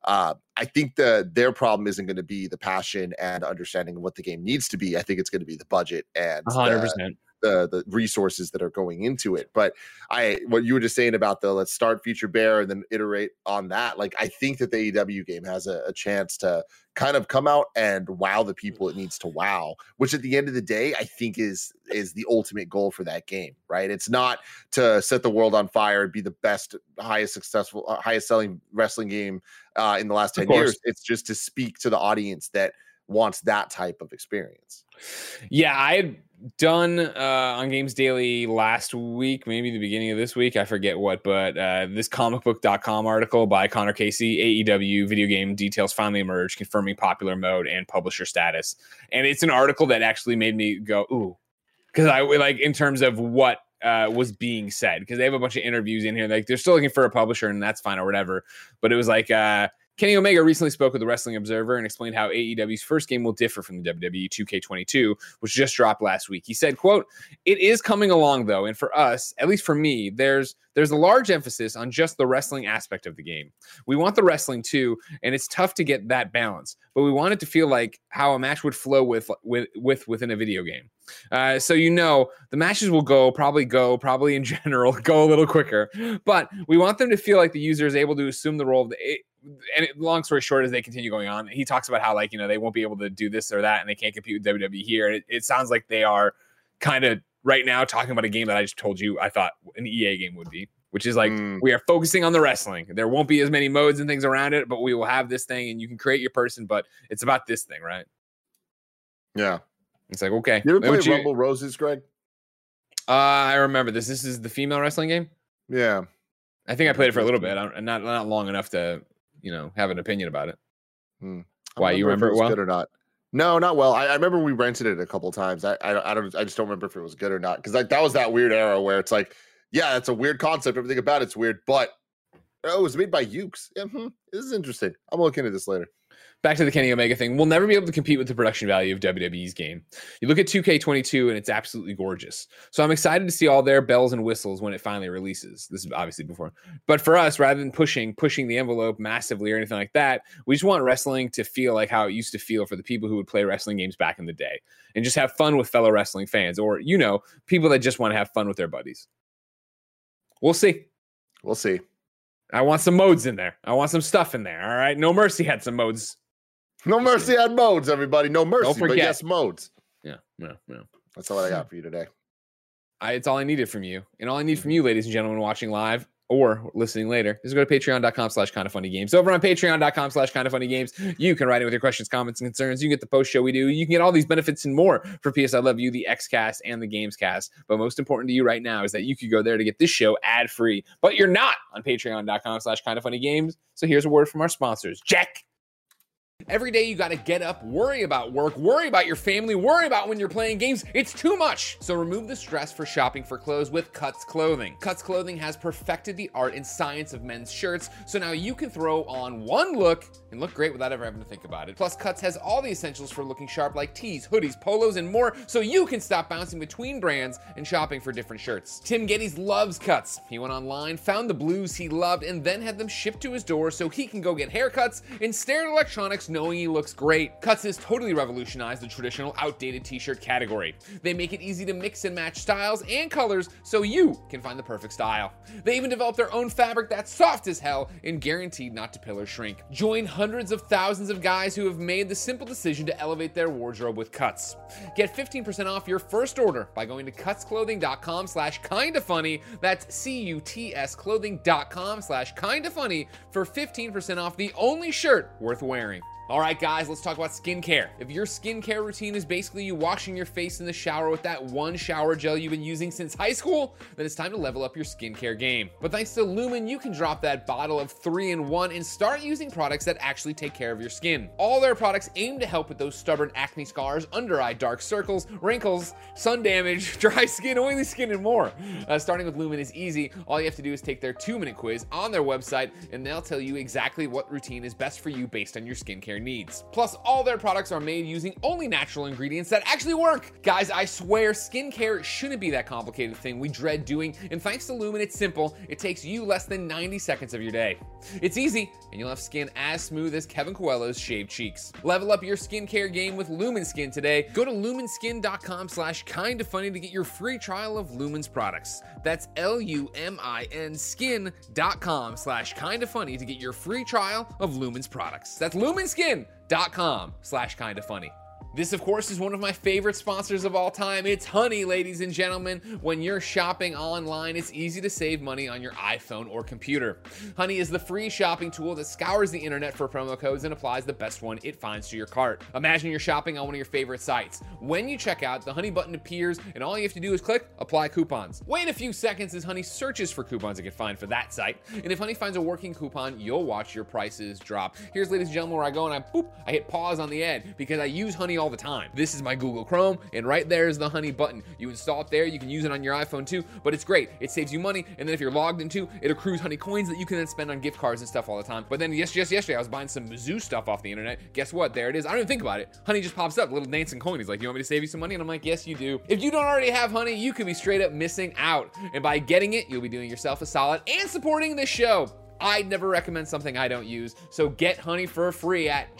I think their problem isn't going to be the passion and understanding of what the game needs to be. I think it's going to be the budget and 100%. The resources that are going into it. But what you were just saying about let's start feature bear and then iterate on that. Like, I think that the AEW game has a chance to kind of come out and wow the people it needs to wow, which at the end of the day, I think is the ultimate goal for that game, right? It's not to set the world on fire and be the best, highest successful, highest selling wrestling game in the last 10 years. It's just to speak to the audience that wants that type of experience. Yeah, I had done on Games Daily last week, maybe the beginning of this week, I forget what, but this comicbook.com article by Connor Casey, AEW video game details finally emerged, confirming popular mode and publisher status. And it's an article that actually made me go, ooh, because I like in terms of what was being said, because they have a bunch of interviews in here. Like, they're still looking for a publisher, and that's fine or whatever. But it was like, Kenny Omega recently spoke with the Wrestling Observer and explained how AEW's first game will differ from the WWE 2K22, which just dropped last week. He said, quote, "It is coming along, though, and for us, at least for me, there's a large emphasis on just the wrestling aspect of the game. We want the wrestling, too, and it's tough to get that balance, but we want it to feel like how a match would flow within a video game. So the matches will probably in general, go a little quicker, but we want them to feel like the user is able to assume the role of long story short, as they continue going on, he talks about how, like, they won't be able to do this or that, and they can't compete with WWE here. And it sounds like they are kind of right now talking about a game that I just told you I thought an EA game would be, which is like, we are focusing on the wrestling. There won't be as many modes and things around it, but we will have this thing, and you can create your person, but it's about this thing, right? Yeah. It's like, okay. You ever play Rumble Roses, Greg? I remember this. This is the female wrestling game? Yeah. I think I played it for a little bit. Not long enough to have an opinion about it. Why, you remember it well? Good or not? No, not well. I remember we rented it a couple times. I just don't remember if it was good or not, because that was that weird era where it's like, yeah, it's a weird concept. Everything about it's weird, but it was made by Ukes. This is interesting. I'm looking at this later. Back to the Kenny Omega thing. We'll never be able to compete with the production value of WWE's game. You look at 2K22 and it's absolutely gorgeous. So I'm excited to see all their bells and whistles when it finally releases. This is obviously before. But for us, rather than pushing the envelope massively or anything like that, we just want wrestling to feel like how it used to feel for the people who would play wrestling games back in the day and just have fun with fellow wrestling fans, or, people that just want to have fun with their buddies. We'll see. We'll see. I want some modes in there. I want some stuff in there. All right. No Mercy had some modes. No Mercy had modes, everybody. No Mercy, but yes, modes. Yeah. That's all I got for you today. It's all I needed from you. And all I need from you, ladies and gentlemen, watching live or listening later, is go to patreon.com/kindoffunnygames. Over on patreon.com/kindoffunnygames, you can write in with your questions, comments, and concerns. You can get the post show we do. You can get all these benefits and more for PS I Love You, the Xcast, and the Gamescast. But most important to you right now is that you could go there to get this show ad-free. But you're not on patreon.com/kindoffunnygames. So here's a word from our sponsors. Jack. Every day you got to get up, worry about work, worry about your family, worry about when you're playing games. It's too much. So remove the stress for shopping for clothes with Cuts Clothing. Cuts Clothing has perfected the art and science of men's shirts, so now you can throw on one look and look great without ever having to think about it. Plus, Cuts has all the essentials for looking sharp, like tees, hoodies, polos, and more, so you can stop bouncing between brands and shopping for different shirts. Tim Geddes loves Cuts. He went online, found the blues he loved, and then had them shipped to his door so he can go get haircuts and stare at electronics knowing he looks great. Cuts has totally revolutionized the traditional outdated t-shirt category. They make it easy to mix and match styles and colors so you can find the perfect style. They even developed their own fabric that's soft as hell and guaranteed not to pill or shrink. Join hundreds of thousands of guys who have made the simple decision to elevate their wardrobe with Cuts. Get 15% off your first order by going to cutsclothing.com/kindafunny. That's CUTS clothing.com/kindafunny for 15% off the only shirt worth wearing. All right, guys, let's talk about skincare. If your skincare routine is basically you washing your face in the shower with that one shower gel you've been using since high school, then it's time to level up your skincare game. But thanks to Lumen, you can drop that bottle of 3-in-1 and start using products that actually take care of your skin. All their products aim to help with those stubborn acne scars, under-eye dark circles, wrinkles, sun damage, dry skin, oily skin, and more. Starting with Lumen is easy. All you have to do is take their 2-minute quiz on their website, and they'll tell you exactly what routine is best for you based on your skincare needs. Plus, all their products are made using only natural ingredients that actually work. Guys, I swear, skincare shouldn't be that complicated thing we dread doing, and thanks to Lumen, it's simple. It takes you less than 90 seconds of your day. It's easy, and you'll have skin as smooth as Kevin Coelho's shaved cheeks. Level up your skincare game with Lumen Skin today. Go to lumenskin.com/kindafunny to get your free trial of Lumen's products. That's LUMIN skin.com/kindafunny to get your free trial of Lumen's products. That's lumenskin.com/kindafunny. This, of course, is one of my favorite sponsors of all time. It's Honey, ladies and gentlemen. When you're shopping online, it's easy to save money on your iPhone or computer. Honey is the free shopping tool that scours the internet for promo codes and applies the best one it finds to your cart. Imagine you're shopping on one of your favorite sites. When you check out, the Honey button appears, and all you have to do is click Apply Coupons. Wait a few seconds as Honey searches for coupons it can find for that site, and if Honey finds a working coupon, you'll watch your prices drop. Here's, ladies and gentlemen, where I go and I hit pause on the ad because I use Honey all the time. This is my Google Chrome, and right there is the Honey button. You install it there. You can use it on your iPhone too, but it's great. It saves you money, and then if you're logged into, it accrues Honey coins that you can then spend on gift cards and stuff all the time. But then just yesterday, I was buying some Mizzou stuff off the internet. Guess what? There it is. I don't even think about it. Honey just pops up, little dancing coin. He's like, you want me to save you some money? And I'm like, yes, you do. If you don't already have Honey, you could be straight up missing out. And by getting it, you'll be doing yourself a solid and supporting the show. I'd never recommend something I don't use, so get Honey for free at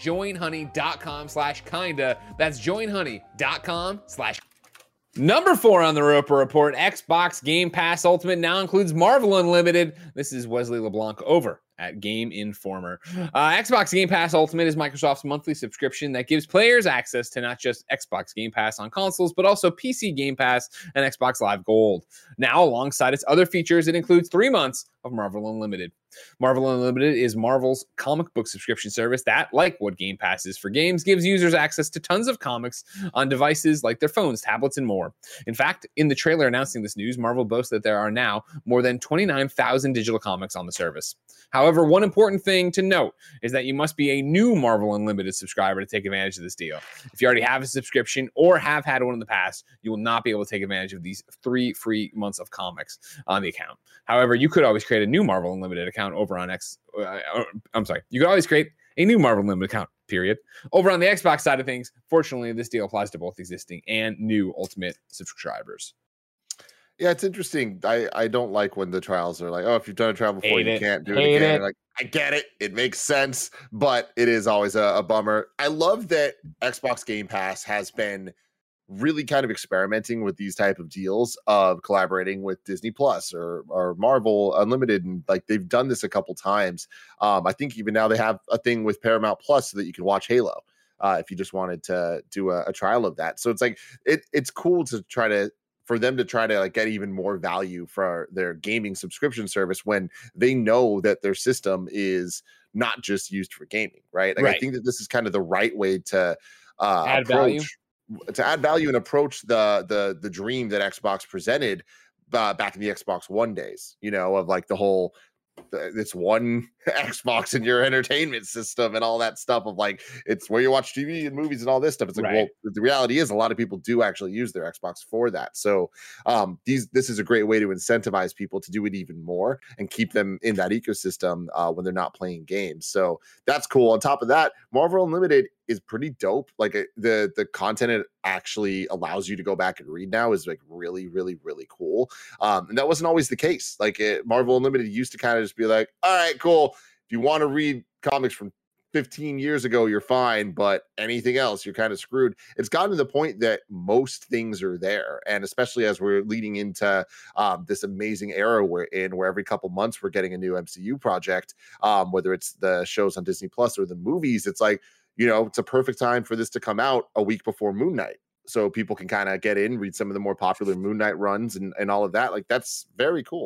joinhoney.com/kinda. That's joinhoney.com/. Number 4 on the Roper Report, Xbox Game Pass Ultimate now includes Marvel Unlimited. This is Wesley LeBlanc over at Game Informer. Xbox Game Pass Ultimate is Microsoft's monthly subscription that gives players access to not just Xbox Game Pass on consoles, but also PC Game Pass and Xbox Live Gold. Now, alongside its other features, it includes 3 months of Marvel Unlimited. Marvel Unlimited is Marvel's comic book subscription service that, like what Game Pass is for games, gives users access to tons of comics on devices like their phones, tablets, and more. In fact, in the trailer announcing this news, Marvel boasts that there are now more than 29,000 digital comics on the service. However, one important thing to note is that you must be a new Marvel Unlimited subscriber to take advantage of this deal. If you already have a subscription or have had one in the past, you will not be able to take advantage of these 3 free months of comics on the account. However, you could always create a new Marvel Unlimited account over on you could always create a new Marvel Unlimited account, period. Over on the Xbox side of things, fortunately, this deal applies to both existing and new Ultimate subscribers. Yeah, it's interesting. I don't like when the trials are like, oh, if you've done a trial before, you can't do it again. Like, I get it. It makes sense, but it is always a bummer. I love that Xbox Game Pass has been really kind of experimenting with these type of deals of collaborating with Disney Plus or Marvel Unlimited. And like they've done this a couple times. I think even now they have a thing with Paramount Plus so that you can watch Halo if you just wanted to do a trial of that. So it's like, it's cool to for them to try to like get even more value for their gaming subscription service when they know that their system is not just used for gaming, right? Like, right. I think that this is kind of the right way to add value and approach the dream that Xbox presented back in the Xbox One days, of like the whole, it's one Xbox in your entertainment system and all that stuff of like, it's where you watch TV and movies and all this stuff. It's like, right. Well, the reality is a lot of people do actually use their Xbox for that. So this is a great way to incentivize people to do it even more and keep them in that ecosystem when they're not playing games. So that's cool. On top of that, Marvel Unlimited is pretty dope. Like the content it actually allows you to go back and read now is like really, really, really cool. And that wasn't always the case. Like Marvel Unlimited used to kind of just be like, all right, cool. If you want to read comics from 15 years ago, you're fine, but anything else, you're kind of screwed. It's gotten to the point that most things are there. And especially as we're leading into this amazing era where every couple months we're getting a new MCU project, whether it's the shows on Disney Plus or the movies, it's like, it's a perfect time for this to come out a week before Moon Knight. So people can kind of get in, read some of the more popular Moon Knight runs and all of that. Like, that's very cool.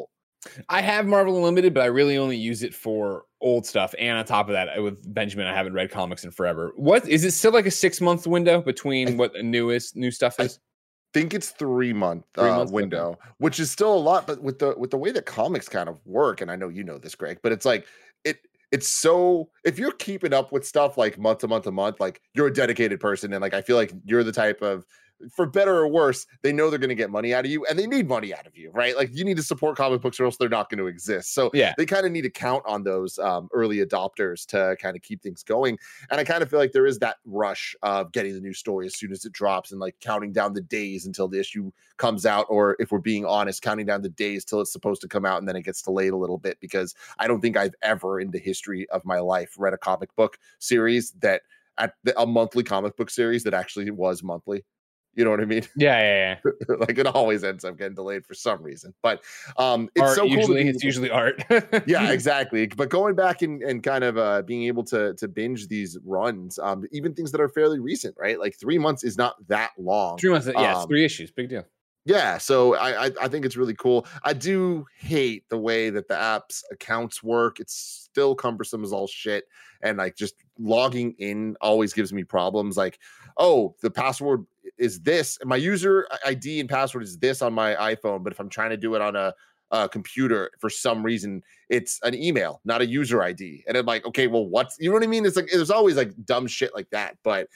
I have Marvel Unlimited, but I really only use it for old stuff. And on top of that, with Benjamin, I haven't read comics in forever. What is it still like a 6-month window between what the new stuff is? I think it's 3-month window, okay. Which is still a lot, but with the way that comics kind of work, and I know you know this, Greg, but it's like it's so, if you're keeping up with stuff like month to month to month, like you're a dedicated person, and like I feel like you're the type of, for better or worse, they know they're going to get money out of you, and they need money out of you, right? Like you need to support comic books or else they're not going to exist. So they kind of need to count on those early adopters to kind of keep things going. And I kind of feel like there is that rush of getting the new story as soon as it drops, and like counting down the days until the issue comes out, or if we're being honest, counting down the days till it's supposed to come out, and then it gets delayed a little bit, because I don't think I've ever in the history of my life read a comic book series that a monthly comic book series that actually was monthly. You know what I mean? Yeah. Like it always ends up getting delayed for some reason. But it's art, so usually cool. It's usually art. Yeah, exactly. But going back and kind of being able to binge these runs, even things that are fairly recent, right? Like 3 months is not that long. 3 months, it's 3 issues. Big deal. Yeah, so I think it's really cool. I do hate the way that the app's accounts work. It's still cumbersome as all shit, and like just logging in always gives me problems. Like, oh, the password is this, and my user ID and password is this on my iPhone, but if I'm trying to do it on a computer, for some reason it's an email, not a user ID, and I'm like, okay, well, what's, you know what I mean? It's like there's always like dumb shit like that, but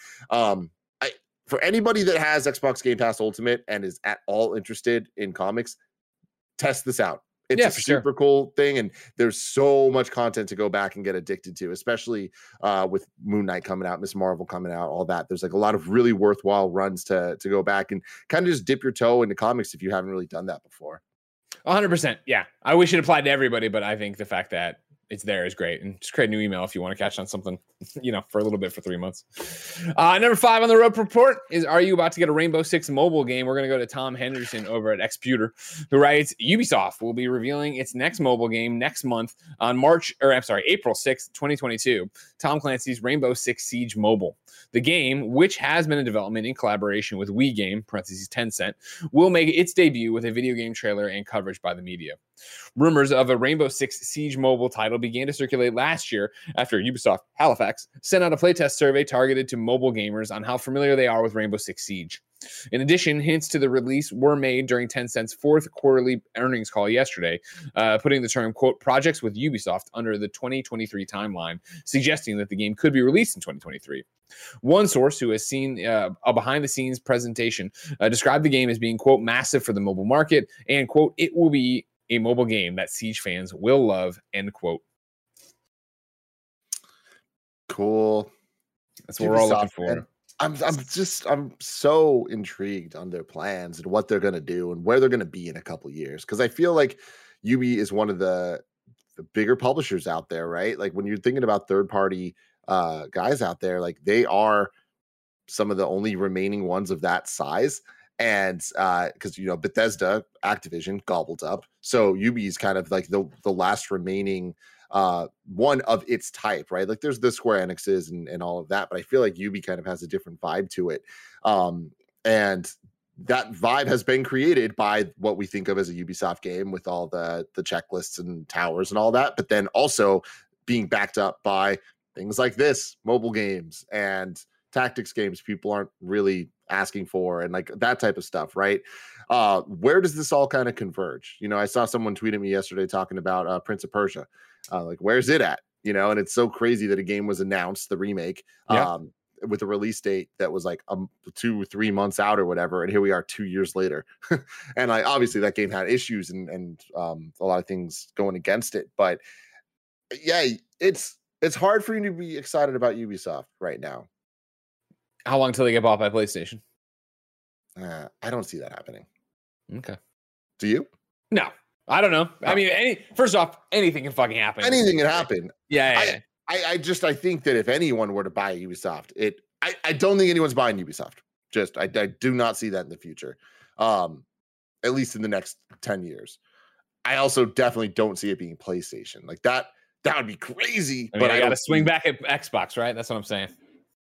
for anybody that has Xbox Game Pass Ultimate and is at all interested in comics, test this out. It's a super cool thing, and there's so much content to go back and get addicted to, especially with Moon Knight coming out, Ms. Marvel coming out, all that. There's like a lot of really worthwhile runs to go back and kind of just dip your toe into comics if you haven't really done that before. 100%. Yeah. I wish it applied to everybody, but I think the fact that it's there is great. And just create a new email if you want to catch on something, for a little bit for 3 months. Number 5 on the road report is, are you about to get a Rainbow Six mobile game? We're going to go to Tom Henderson over at Xputer, who writes, Ubisoft will be revealing its next mobile game next month on April 6th, 2022. Tom Clancy's Rainbow Six Siege Mobile. The game, which has been in development in collaboration with WeGame, Tencent, will make its debut with a video game trailer and coverage by the media. Rumors of a Rainbow Six Siege mobile title began to circulate last year after Ubisoft Halifax sent out a playtest survey targeted to mobile gamers on how familiar they are with Rainbow Six Siege. In addition, hints to the release were made during Tencent's 4th quarterly earnings call yesterday, putting the term, quote, projects with Ubisoft under the 2023 timeline, suggesting that the game could be released in 2023. One source who has seen a behind-the-scenes presentation described the game as being, quote, massive for the mobile market and, quote, it will be a mobile game that Siege fans will love, end quote. Cool. That's what we're all looking for. I'm so intrigued on their plans and what they're going to do and where they're going to be in a couple years. Cause I feel like Ubi is one of the bigger publishers out there, right? Like when you're thinking about third party guys out there, like they are some of the only remaining ones of that size. And because Bethesda, Activision gobbled up, so Ubi is kind of like the last remaining one of its type, right? Like there's the Square Enixes and all of that, but I feel like Ubi kind of has a different vibe to it, and that vibe has been created by what we think of as a Ubisoft game with all the checklists and towers and all that, but then also being backed up by things like this, mobile games and tactics games people aren't really asking for, and like that type of stuff, right? Where does this all kind of converge? I saw someone tweet at me yesterday talking about Prince of Persia. Like, where's it at? And it's so crazy that a game was announced, the remake, with a release date that was like 2 or 3 months out or whatever, and here we are 2 years later. And like obviously that game had issues and a lot of things going against it, but yeah, it's hard for you to be excited about Ubisoft right now. How long till they get bought by PlayStation? I don't see that happening. Okay. Do you? No, I don't know. I mean, first off, anything can fucking happen. Anything can happen. Yeah. I think that if anyone were to buy Ubisoft, I don't think anyone's buying Ubisoft. I do not see that in the future. At least in the next 10 years. I also definitely don't see it being PlayStation. Like that would be crazy. I got to swing back at Xbox, right? That's what I'm saying.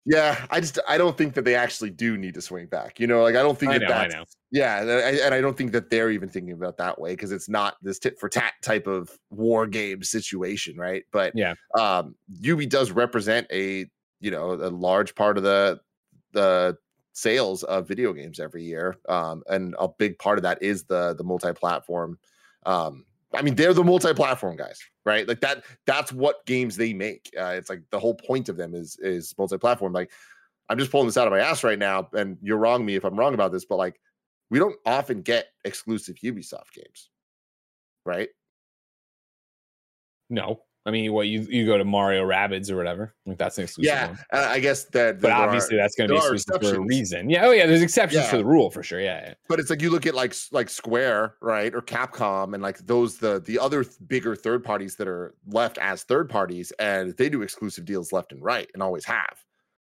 Yeah, I don't think that they actually do need to swing back. You know, like I don't think I know. Yeah, and I don't think that they're even thinking about that way because it's not this tit for tat type of war game situation, right? But yeah, Ubi does represent a large part of the sales of video games every year, and a big part of that is the multi-platform. I mean, they're the multi-platform guys, right? Like that's what games they make. It's like the whole point of them is multi-platform. Like I'm just pulling this out of my ass right now, and you're wrong me if I'm wrong about this, but like we don't often get exclusive Ubisoft games, right? No. I mean, what you go to Mario Rabbids or whatever, like that's an exclusive one. I guess that, but obviously that's going to be exclusive for a reason. Yeah, there's exceptions for the rule for sure. Yeah, but it's like you look at like Square, right, or Capcom, and like those the other bigger third parties that are left as third parties, and they do exclusive deals left and right, and always have.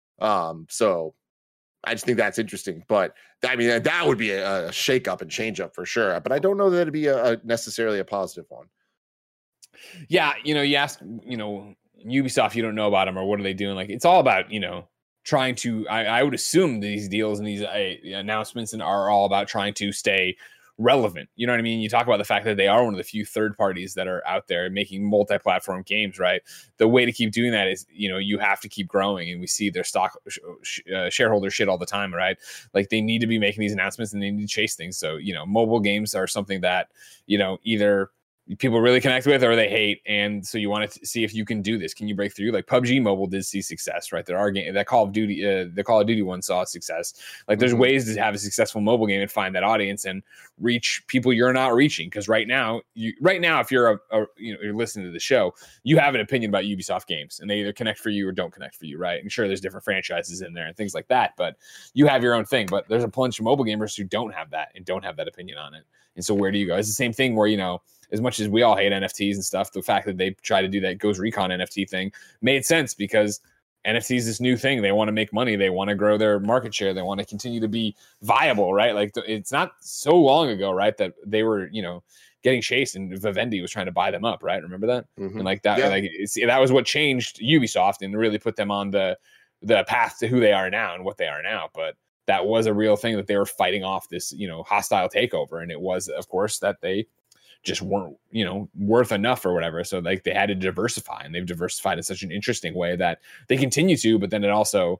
So I just think that's interesting. But I mean, that would be a shakeup and change up for sure. But I don't know that it'd be necessarily a positive one. Yeah, you ask, Ubisoft, you don't know about them or what are they doing? Like, it's all about, trying to, I would assume these deals and these announcements are all about trying to stay relevant. You know what I mean? You talk about the fact that they are one of the few third parties that are out there making multi-platform games, right? The way to keep doing that is, you have to keep growing, and we see their stock shareholder shit all the time, right? Like they need to be making these announcements and they need to chase things. So, mobile games are something that, either people really connect with or they hate, and so you want to see if you can do this. Can you break through? Like PUBG Mobile did see success, right? There are games that Call of Duty one saw success. Like there's ways to have a successful mobile game and find that audience and reach people you're not reaching. Because right now, if you're you're listening to the show, you have an opinion about Ubisoft games, and they either connect for you or don't connect for you, right? And sure, there's different franchises in there and things like that, but you have your own thing. But there's a bunch of mobile gamers who don't have that and don't have that opinion on it. And so where do you go? It's the same thing where as much as we all hate NFTs and stuff, the fact that they try to do that Ghost Recon NFT thing made sense because NFT is this new thing. They want to make money. They want to grow their market share. They want to continue to be viable, right? Like it's not so long ago, right, that they were, getting chased and Vivendi was trying to buy them up, right? Remember that? Mm-hmm. And like that, that was what changed Ubisoft and really put them on the path to who they are now and what they are now. But that was a real thing that they were fighting off this, hostile takeover. And it was, of course, that they just weren't, worth enough or whatever. So like they had to diversify, and they've diversified in such an interesting way that they continue to, but then it also,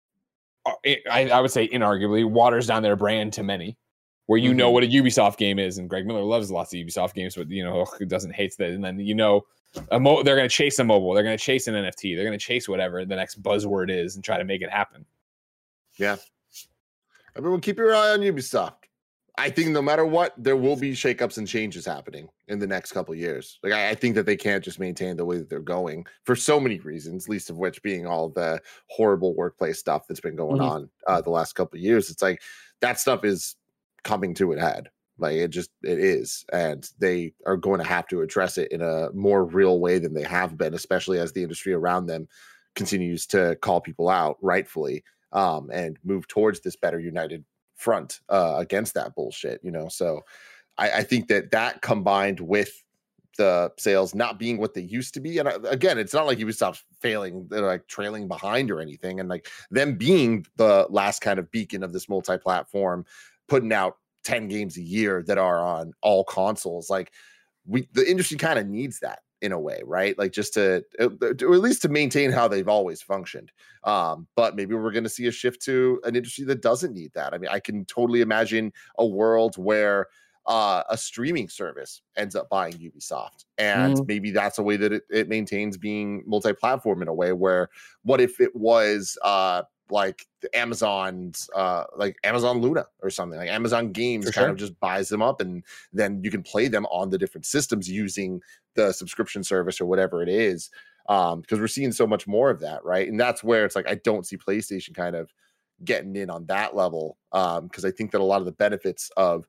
I would say inarguably waters down their brand to many, where know what a Ubisoft game is. And Greg Miller loves lots of Ubisoft games, but who doesn't hate that. And then, they're going to chase a mobile, they're going to chase an NFT, they're going to chase whatever the next buzzword is and try to make it happen. Yeah. Everyone keep your eye on Ubisoft. I think no matter what, there will be shakeups and changes happening in the next couple of years. Like I think that they can't just maintain the way that they're going for so many reasons, least of which being all the horrible workplace stuff that's been going on the last couple of years. It's like that stuff is coming to an head. Like it is, and they are going to have to address it in a more real way than they have been, especially as the industry around them continues to call people out rightfully, and move towards this better united front against that bullshit, So I think that combined with the sales not being what they used to be, and again, it's not like Ubisoft's failing, they're like trailing behind or anything, and like them being the last kind of beacon of this multi-platform, putting out 10 games a year that are on all consoles, like the industry kind of needs that in a way, right? Like just to at least to maintain how they've always functioned. But maybe we're going to see a shift to an industry that doesn't need that. I mean, I can totally imagine a world where a streaming service ends up buying Ubisoft, and maybe that's a way that it maintains being multi-platform in a way where, what if it was like the Amazon's like Amazon Luna or something, like Amazon Games kind of just buys them up, and then you can play them on the different systems using the subscription service or whatever it is, because we're seeing so much more of that, right? And that's where it's like I don't see PlayStation kind of getting in on that level, because I think that a lot of the benefits of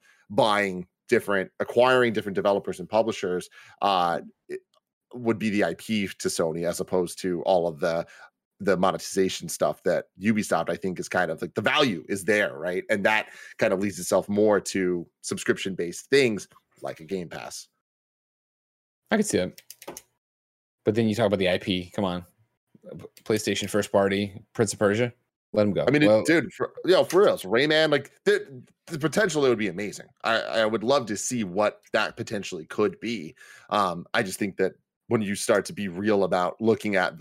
acquiring different developers and publishers would be the IP to Sony, as opposed to all of the monetization stuff that Ubisoft, I think, is kind of like the value is there, right? And that kind of leads itself more to subscription-based things like a Game Pass. I could see that. But then you talk about the IP. Come on. PlayStation first party, Prince of Persia. Let him go. I mean, dude, for real, Rayman, like the potential, it would be amazing. I would love to see what that potentially could be. I just think that when you start to be real about looking at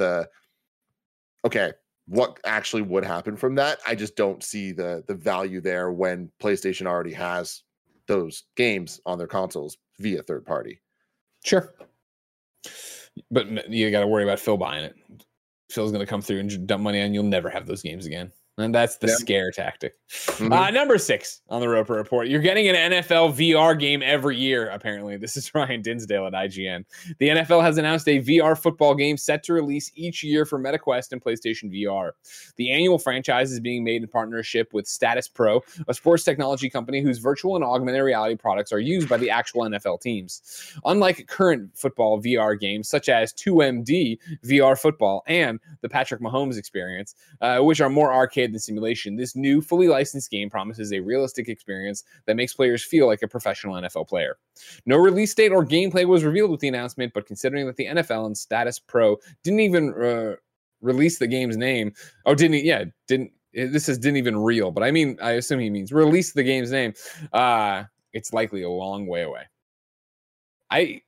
what actually would happen from that, I just don't see the value there when PlayStation already has those games on their consoles via third party. Sure. But you got to worry about Phil buying it. Phil's going to come through and dump money on. You'll never have those games again. And that's the scare tactic. Mm-hmm. Number 6 on the Roper Report. You're getting an NFL VR game every year, apparently. This is Ryan Dinsdale at IGN. The NFL has announced a VR football game set to release each year for MetaQuest and PlayStation VR. The annual franchise is being made in partnership with Status Pro, a sports technology company whose virtual and augmented reality products are used by the actual NFL teams. Unlike current football VR games, such as 2MD VR Football and the Patrick Mahomes Experience, which are more arcade than simulation, this new fully licensed game promises a realistic experience that makes players feel like a professional NFL player. No release date or gameplay was revealed with the announcement, but considering that the NFL and Status Pro didn't even release the game's name, this didn't even reel, but I assume he means release the game's name. It's likely a long way away. I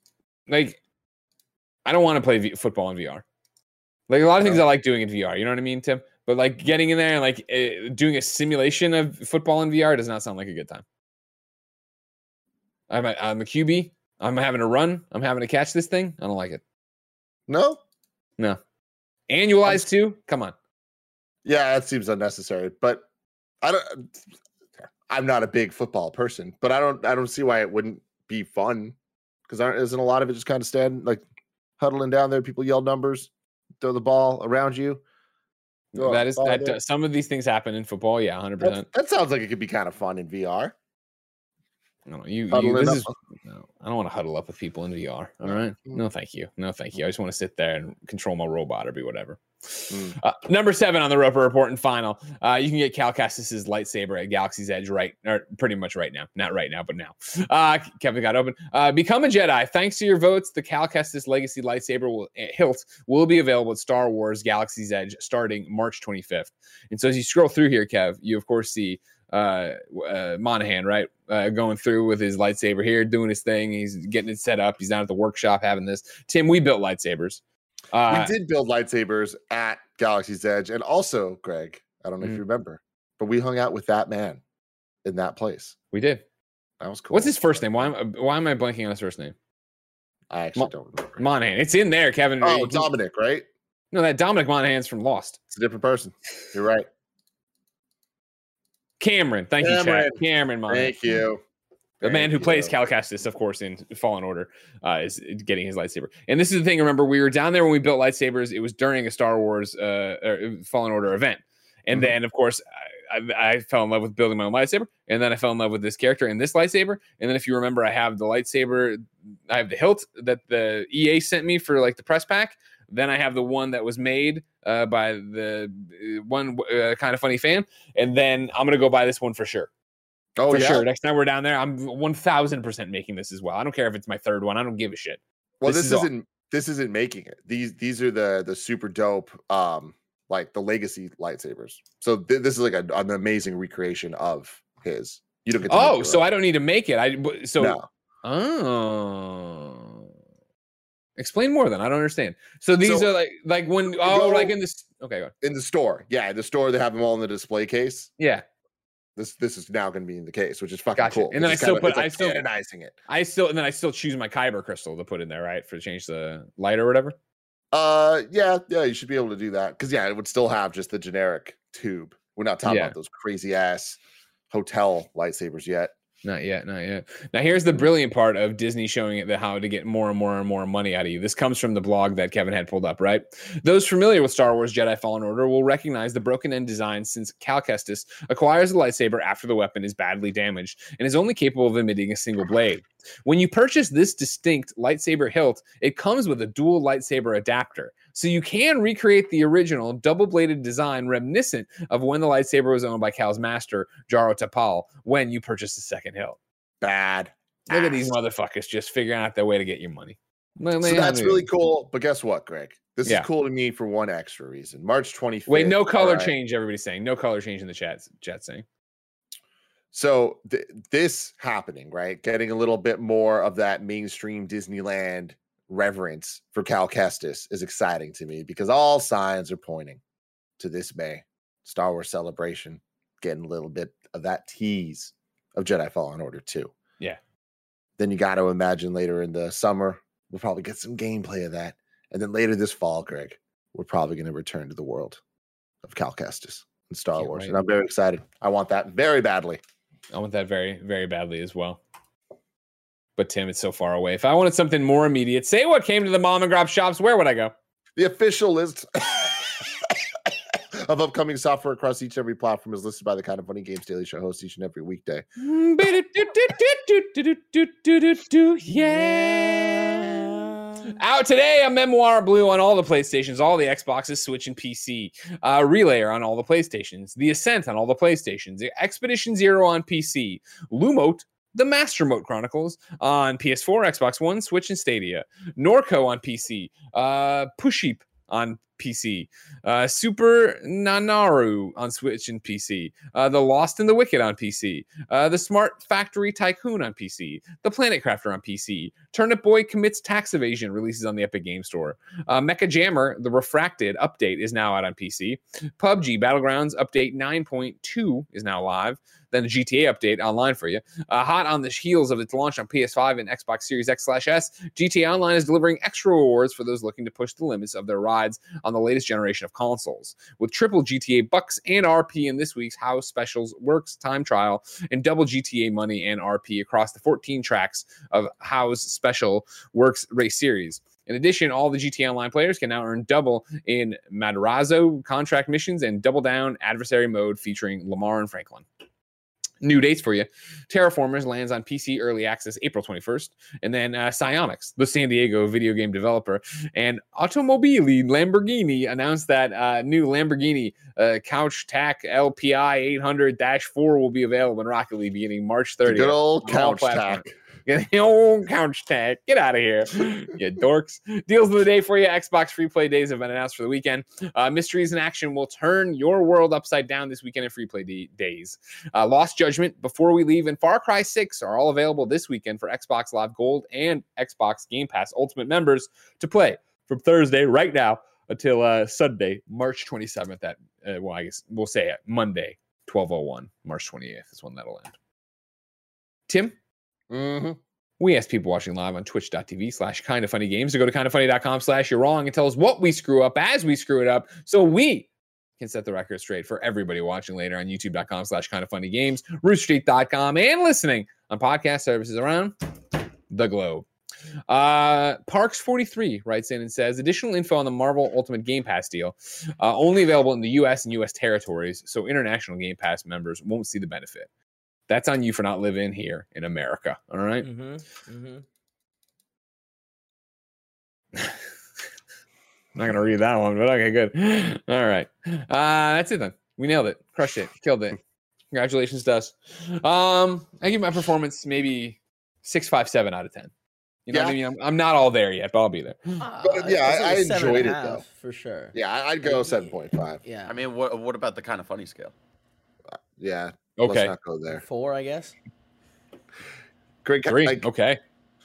don't want to play football in VR. Like a lot of things I like doing in VR, you know what I mean, Tim? But like getting in there and doing a simulation of football in VR does not sound like a good time. I'm a QB. I'm having to run. I'm having to catch this thing. I don't like it. No. Annualized too? Come on. Yeah, that seems unnecessary. But I'm not a big football person, but I don't see why it wouldn't be fun. Because isn't a lot of it just kind of huddling down there? People yell numbers, throw the ball around you. Some of these things happen in football. Yeah, 100%. That sounds like it could be kind of fun in VR. No, I don't want to huddle up with people in VR. All right. No, thank you. I just want to sit there and control my robot or be whatever. Number 7 on the Roper Report and final. You can get Cal Kestis' lightsaber at Galaxy's Edge pretty much right now. Not right now, but now. Kevin got open. Become a Jedi. Thanks to your votes, the Cal Kestis Legacy lightsaber hilt will be available at Star Wars Galaxy's Edge starting March 25th. And so as you scroll through here, Kev, you of course see Monahan, right? Going through with his lightsaber here, doing his thing. He's getting it set up. He's down at the workshop having this. Tim, we built lightsabers. We did build lightsabers at Galaxy's Edge. And also, Greg, I don't know if you remember, but we hung out with that man in that place. We did. That was cool. What's his first name? Why am I blanking on his first name? I actually don't remember. Monahan. It's in there, Kevin. Oh, Dominic, right? No, that Dominic Monahan's from Lost. It's a different person. You're right. Cameron. Thank you, Chad. Cameron Monahan. Thank you. The man who plays Cal Kestis, of course, in Fallen Order, is getting his lightsaber. And this is the thing. Remember, we were down there when we built lightsabers. It was during a Star Wars Fallen Order event. And then, of course, I fell in love with building my own lightsaber. And then I fell in love with this character and this lightsaber. And then if you remember, I have the lightsaber. I have the hilt that the EA sent me for the press pack. Then I have the one that was made by the one kind of funny fan. And then I'm going to go buy this one for sure. Oh, for sure. Next time we're down there, I'm 1,000% making this as well. I don't care if it's my third one. I don't give a shit. Well, this isn't making it. These are the super dope, the legacy lightsabers. So this is like an amazing recreation of his. You don't get. To so I don't need to make it. No. Oh. Explain more then. I don't understand. So these are like when in this. Okay, go ahead. In the store. Yeah, in the store they have them all in the display case. Yeah. This is now going to be in the case, which is fucking cool. And then I still canonizing it. I still choose my Kyber crystal to put in there, right, for change the light or whatever. Yeah, you should be able to do that because it would still have just the generic tube. We're not talking about those crazy ass hotel lightsabers yet. Not yet. Now, here's the brilliant part of Disney showing it how to get more and more and more money out of you. This comes from the blog that Kevin had pulled up, right? Those familiar with Star Wars Jedi Fallen Order will recognize the broken end design since Cal Kestis acquires the lightsaber after the weapon is badly damaged and is only capable of emitting a single blade. When you purchase this distinct lightsaber hilt, it comes with a dual lightsaber adapter. So you can recreate the original double-bladed design reminiscent of when the lightsaber was owned by Cal's master, Jaro Tapal, when you purchased the second hilt. Bad. Look at these motherfuckers just figuring out their way to get your money. So that's really cool. But guess what, Greg? This is cool to me for one extra reason. March 25th. Wait, no color change. Everybody's saying no color change in the chat saying. So this happening, right? Getting a little bit more of that mainstream Disneyland reverence for Cal Kestis is exciting to me because all signs are pointing to this May Star Wars Celebration getting a little bit of that tease of Jedi Fallen Order 2. Yeah. Then you got to imagine later in the summer, we'll probably get some gameplay of that. And then later this fall, Greg, we're probably going to return to the world of Cal Kestis and Star Wars. Wait. And I'm very excited. I want that very badly. I want that very, very badly as well. But Tim, it's so far away. If I wanted something more immediate, say what came to the mom and grab shops, where would I go? The official list of upcoming software across each and every platform is listed by the Kind of Funny Games Daily Show host each and every weekday. Yeah. Out today, a Memoir Blue on all the PlayStations, all the Xboxes, Switch, and PC. Relayer on all the PlayStations. The Ascent on all the PlayStations. Expedition Zero on PC. Lumote, the Master Mote Chronicles on PS4, Xbox One, Switch, and Stadia. Norco on PC. Pusheep on PC. Super Nanaru on Switch and PC. The Lost and the Wicked on PC. The Smart Factory Tycoon on PC. The Planet Crafter on PC. Turnip Boy Commits Tax Evasion releases on the Epic Game Store. Mecha Jammer, the Refracted update is now out on PC. PUBG Battlegrounds update 9.2 is now live. Then the GTA update online for you. Hot on the heels of its launch on PS5 and Xbox Series X/S, GTA Online is delivering extra rewards for those looking to push the limits of their rides on the latest generation of consoles. With triple GTA bucks and RP in this week's House Specials Works Time Trial, and double GTA money and RP across the 14 tracks of House Special Works Race Series. In addition, all the GTA Online players can now earn double in Madrazo contract missions and double down adversary mode featuring Lamar and Franklin. New dates for you. Terraformers lands on PC Early Access April 21st. And then Psyonix, the San Diego video game developer, and Automobili Lamborghini announced that new Lamborghini Couch Tac LPI 800-4 will be available in Rocket League beginning March 30th. Good old Couch Tac. Get the old couch tag. Get out of here, you dorks. Deals of the day for you. Xbox free play days have been announced for the weekend. Mysteries in Action will turn your world upside down this weekend in free play days. Lost Judgment, Before We Leave, and Far Cry 6 are all available this weekend for Xbox Live Gold and Xbox Game Pass Ultimate members to play from Thursday right now until Sunday, March 27th at, I guess we'll say it, Monday, 12:01, March 28th is when that'll end. Tim? Mm-hmm. We ask people watching live on twitch.tv/kindoffunnygames to go to kindoffunny.com/you're wrong and tell us what we screw up as we screw it up so we can set the record straight for everybody watching later on youtube.com/kindoffunnygames, roosterteeth.com, and listening on podcast services around the globe. Parks43 writes in and says, additional info on the Marvel Ultimate Game Pass deal, only available in the US and US territories, so international Game Pass members won't see the benefit. That's on you for not living here in America. All right. I'm not going to read that one, but okay, good. All right. That's it then. We nailed it. Crushed it. Killed it. Congratulations to us. I give my performance maybe 6.57 out of 10. You know what I mean? I'm not all there yet, but I'll be there. But yeah, I enjoyed it though. For sure. Yeah, I'd go 7.5. Yeah. I mean, what about the Kind of Funny scale? Yeah. Okay. Let's not go there. 4, I guess. Great. 3. Okay.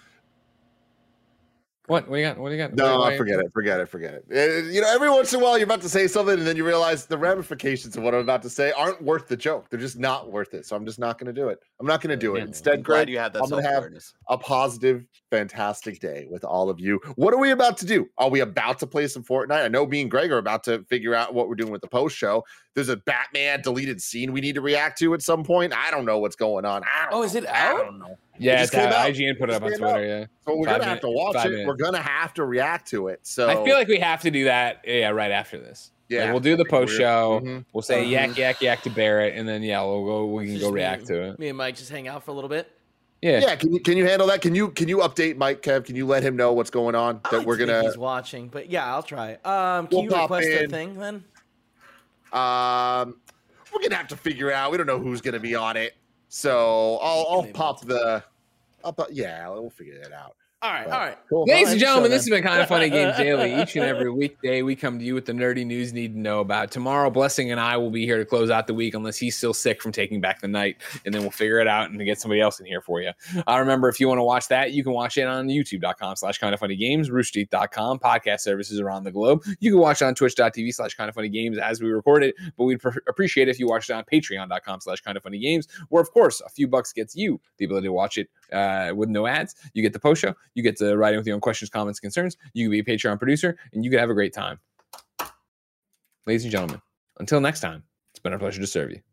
What do you got? What do you got? No, forget it. You know, every once in a while you're about to say something and then you realize the ramifications of what I'm about to say aren't worth the joke. They're just not worth it. So I'm just not going to do it. I'm not going to do it. Instead, Greg, you had that I'm going to have a positive, fantastic day with all of you. What are we about to do? Are we about to play some Fortnite? I know me and Greg are about to figure out what we're doing with the post show. There's a Batman deleted scene we need to react to at some point. I don't know what's going on. Is it out? I don't know. Yeah, it's IGN put it up on Twitter. Yeah, so we're gonna have to watch it. We're gonna have to react to it. So I feel like we have to do that. Yeah, right after this. Yeah, like we'll do the post show. Mm-hmm. We'll say yak to Barrett, and then we'll go. We can go react to it. Me and Mike just hang out for a little bit. Yeah. Can you handle that? Can you update Mike, Kev? Can you let him know what's going on? That we're gonna. He's watching, but yeah, I'll try. Can you request a thing then? We're gonna have to figure out. We don't know who's gonna be on it, so I'll pop the. Yeah, we'll figure that out. All right. Cool. Ladies and gentlemen, this has been Kind of Funny Games Daily. Each and every weekday, we come to you with the nerdy news you need to know about. Tomorrow, Blessing and I will be here to close out the week, unless he's still sick from Taking Back the Night, and then we'll figure it out and get somebody else in here for you. Remember, if you want to watch that, you can watch it on youtube.com/kindoffunnygames, roosterteeth.com, podcast services around the globe. You can watch it on twitch.tv/kindoffunnygames as we record it, but we'd appreciate it if you watched it on patreon.com/kindoffunnygames, where, of course, a few bucks gets you the ability to watch it with no ads. You get the post show, you get to write in with your own questions, comments, concerns. You can be a Patreon producer, and you can have a great time. Ladies and gentlemen, until next time, it's been a pleasure to serve you.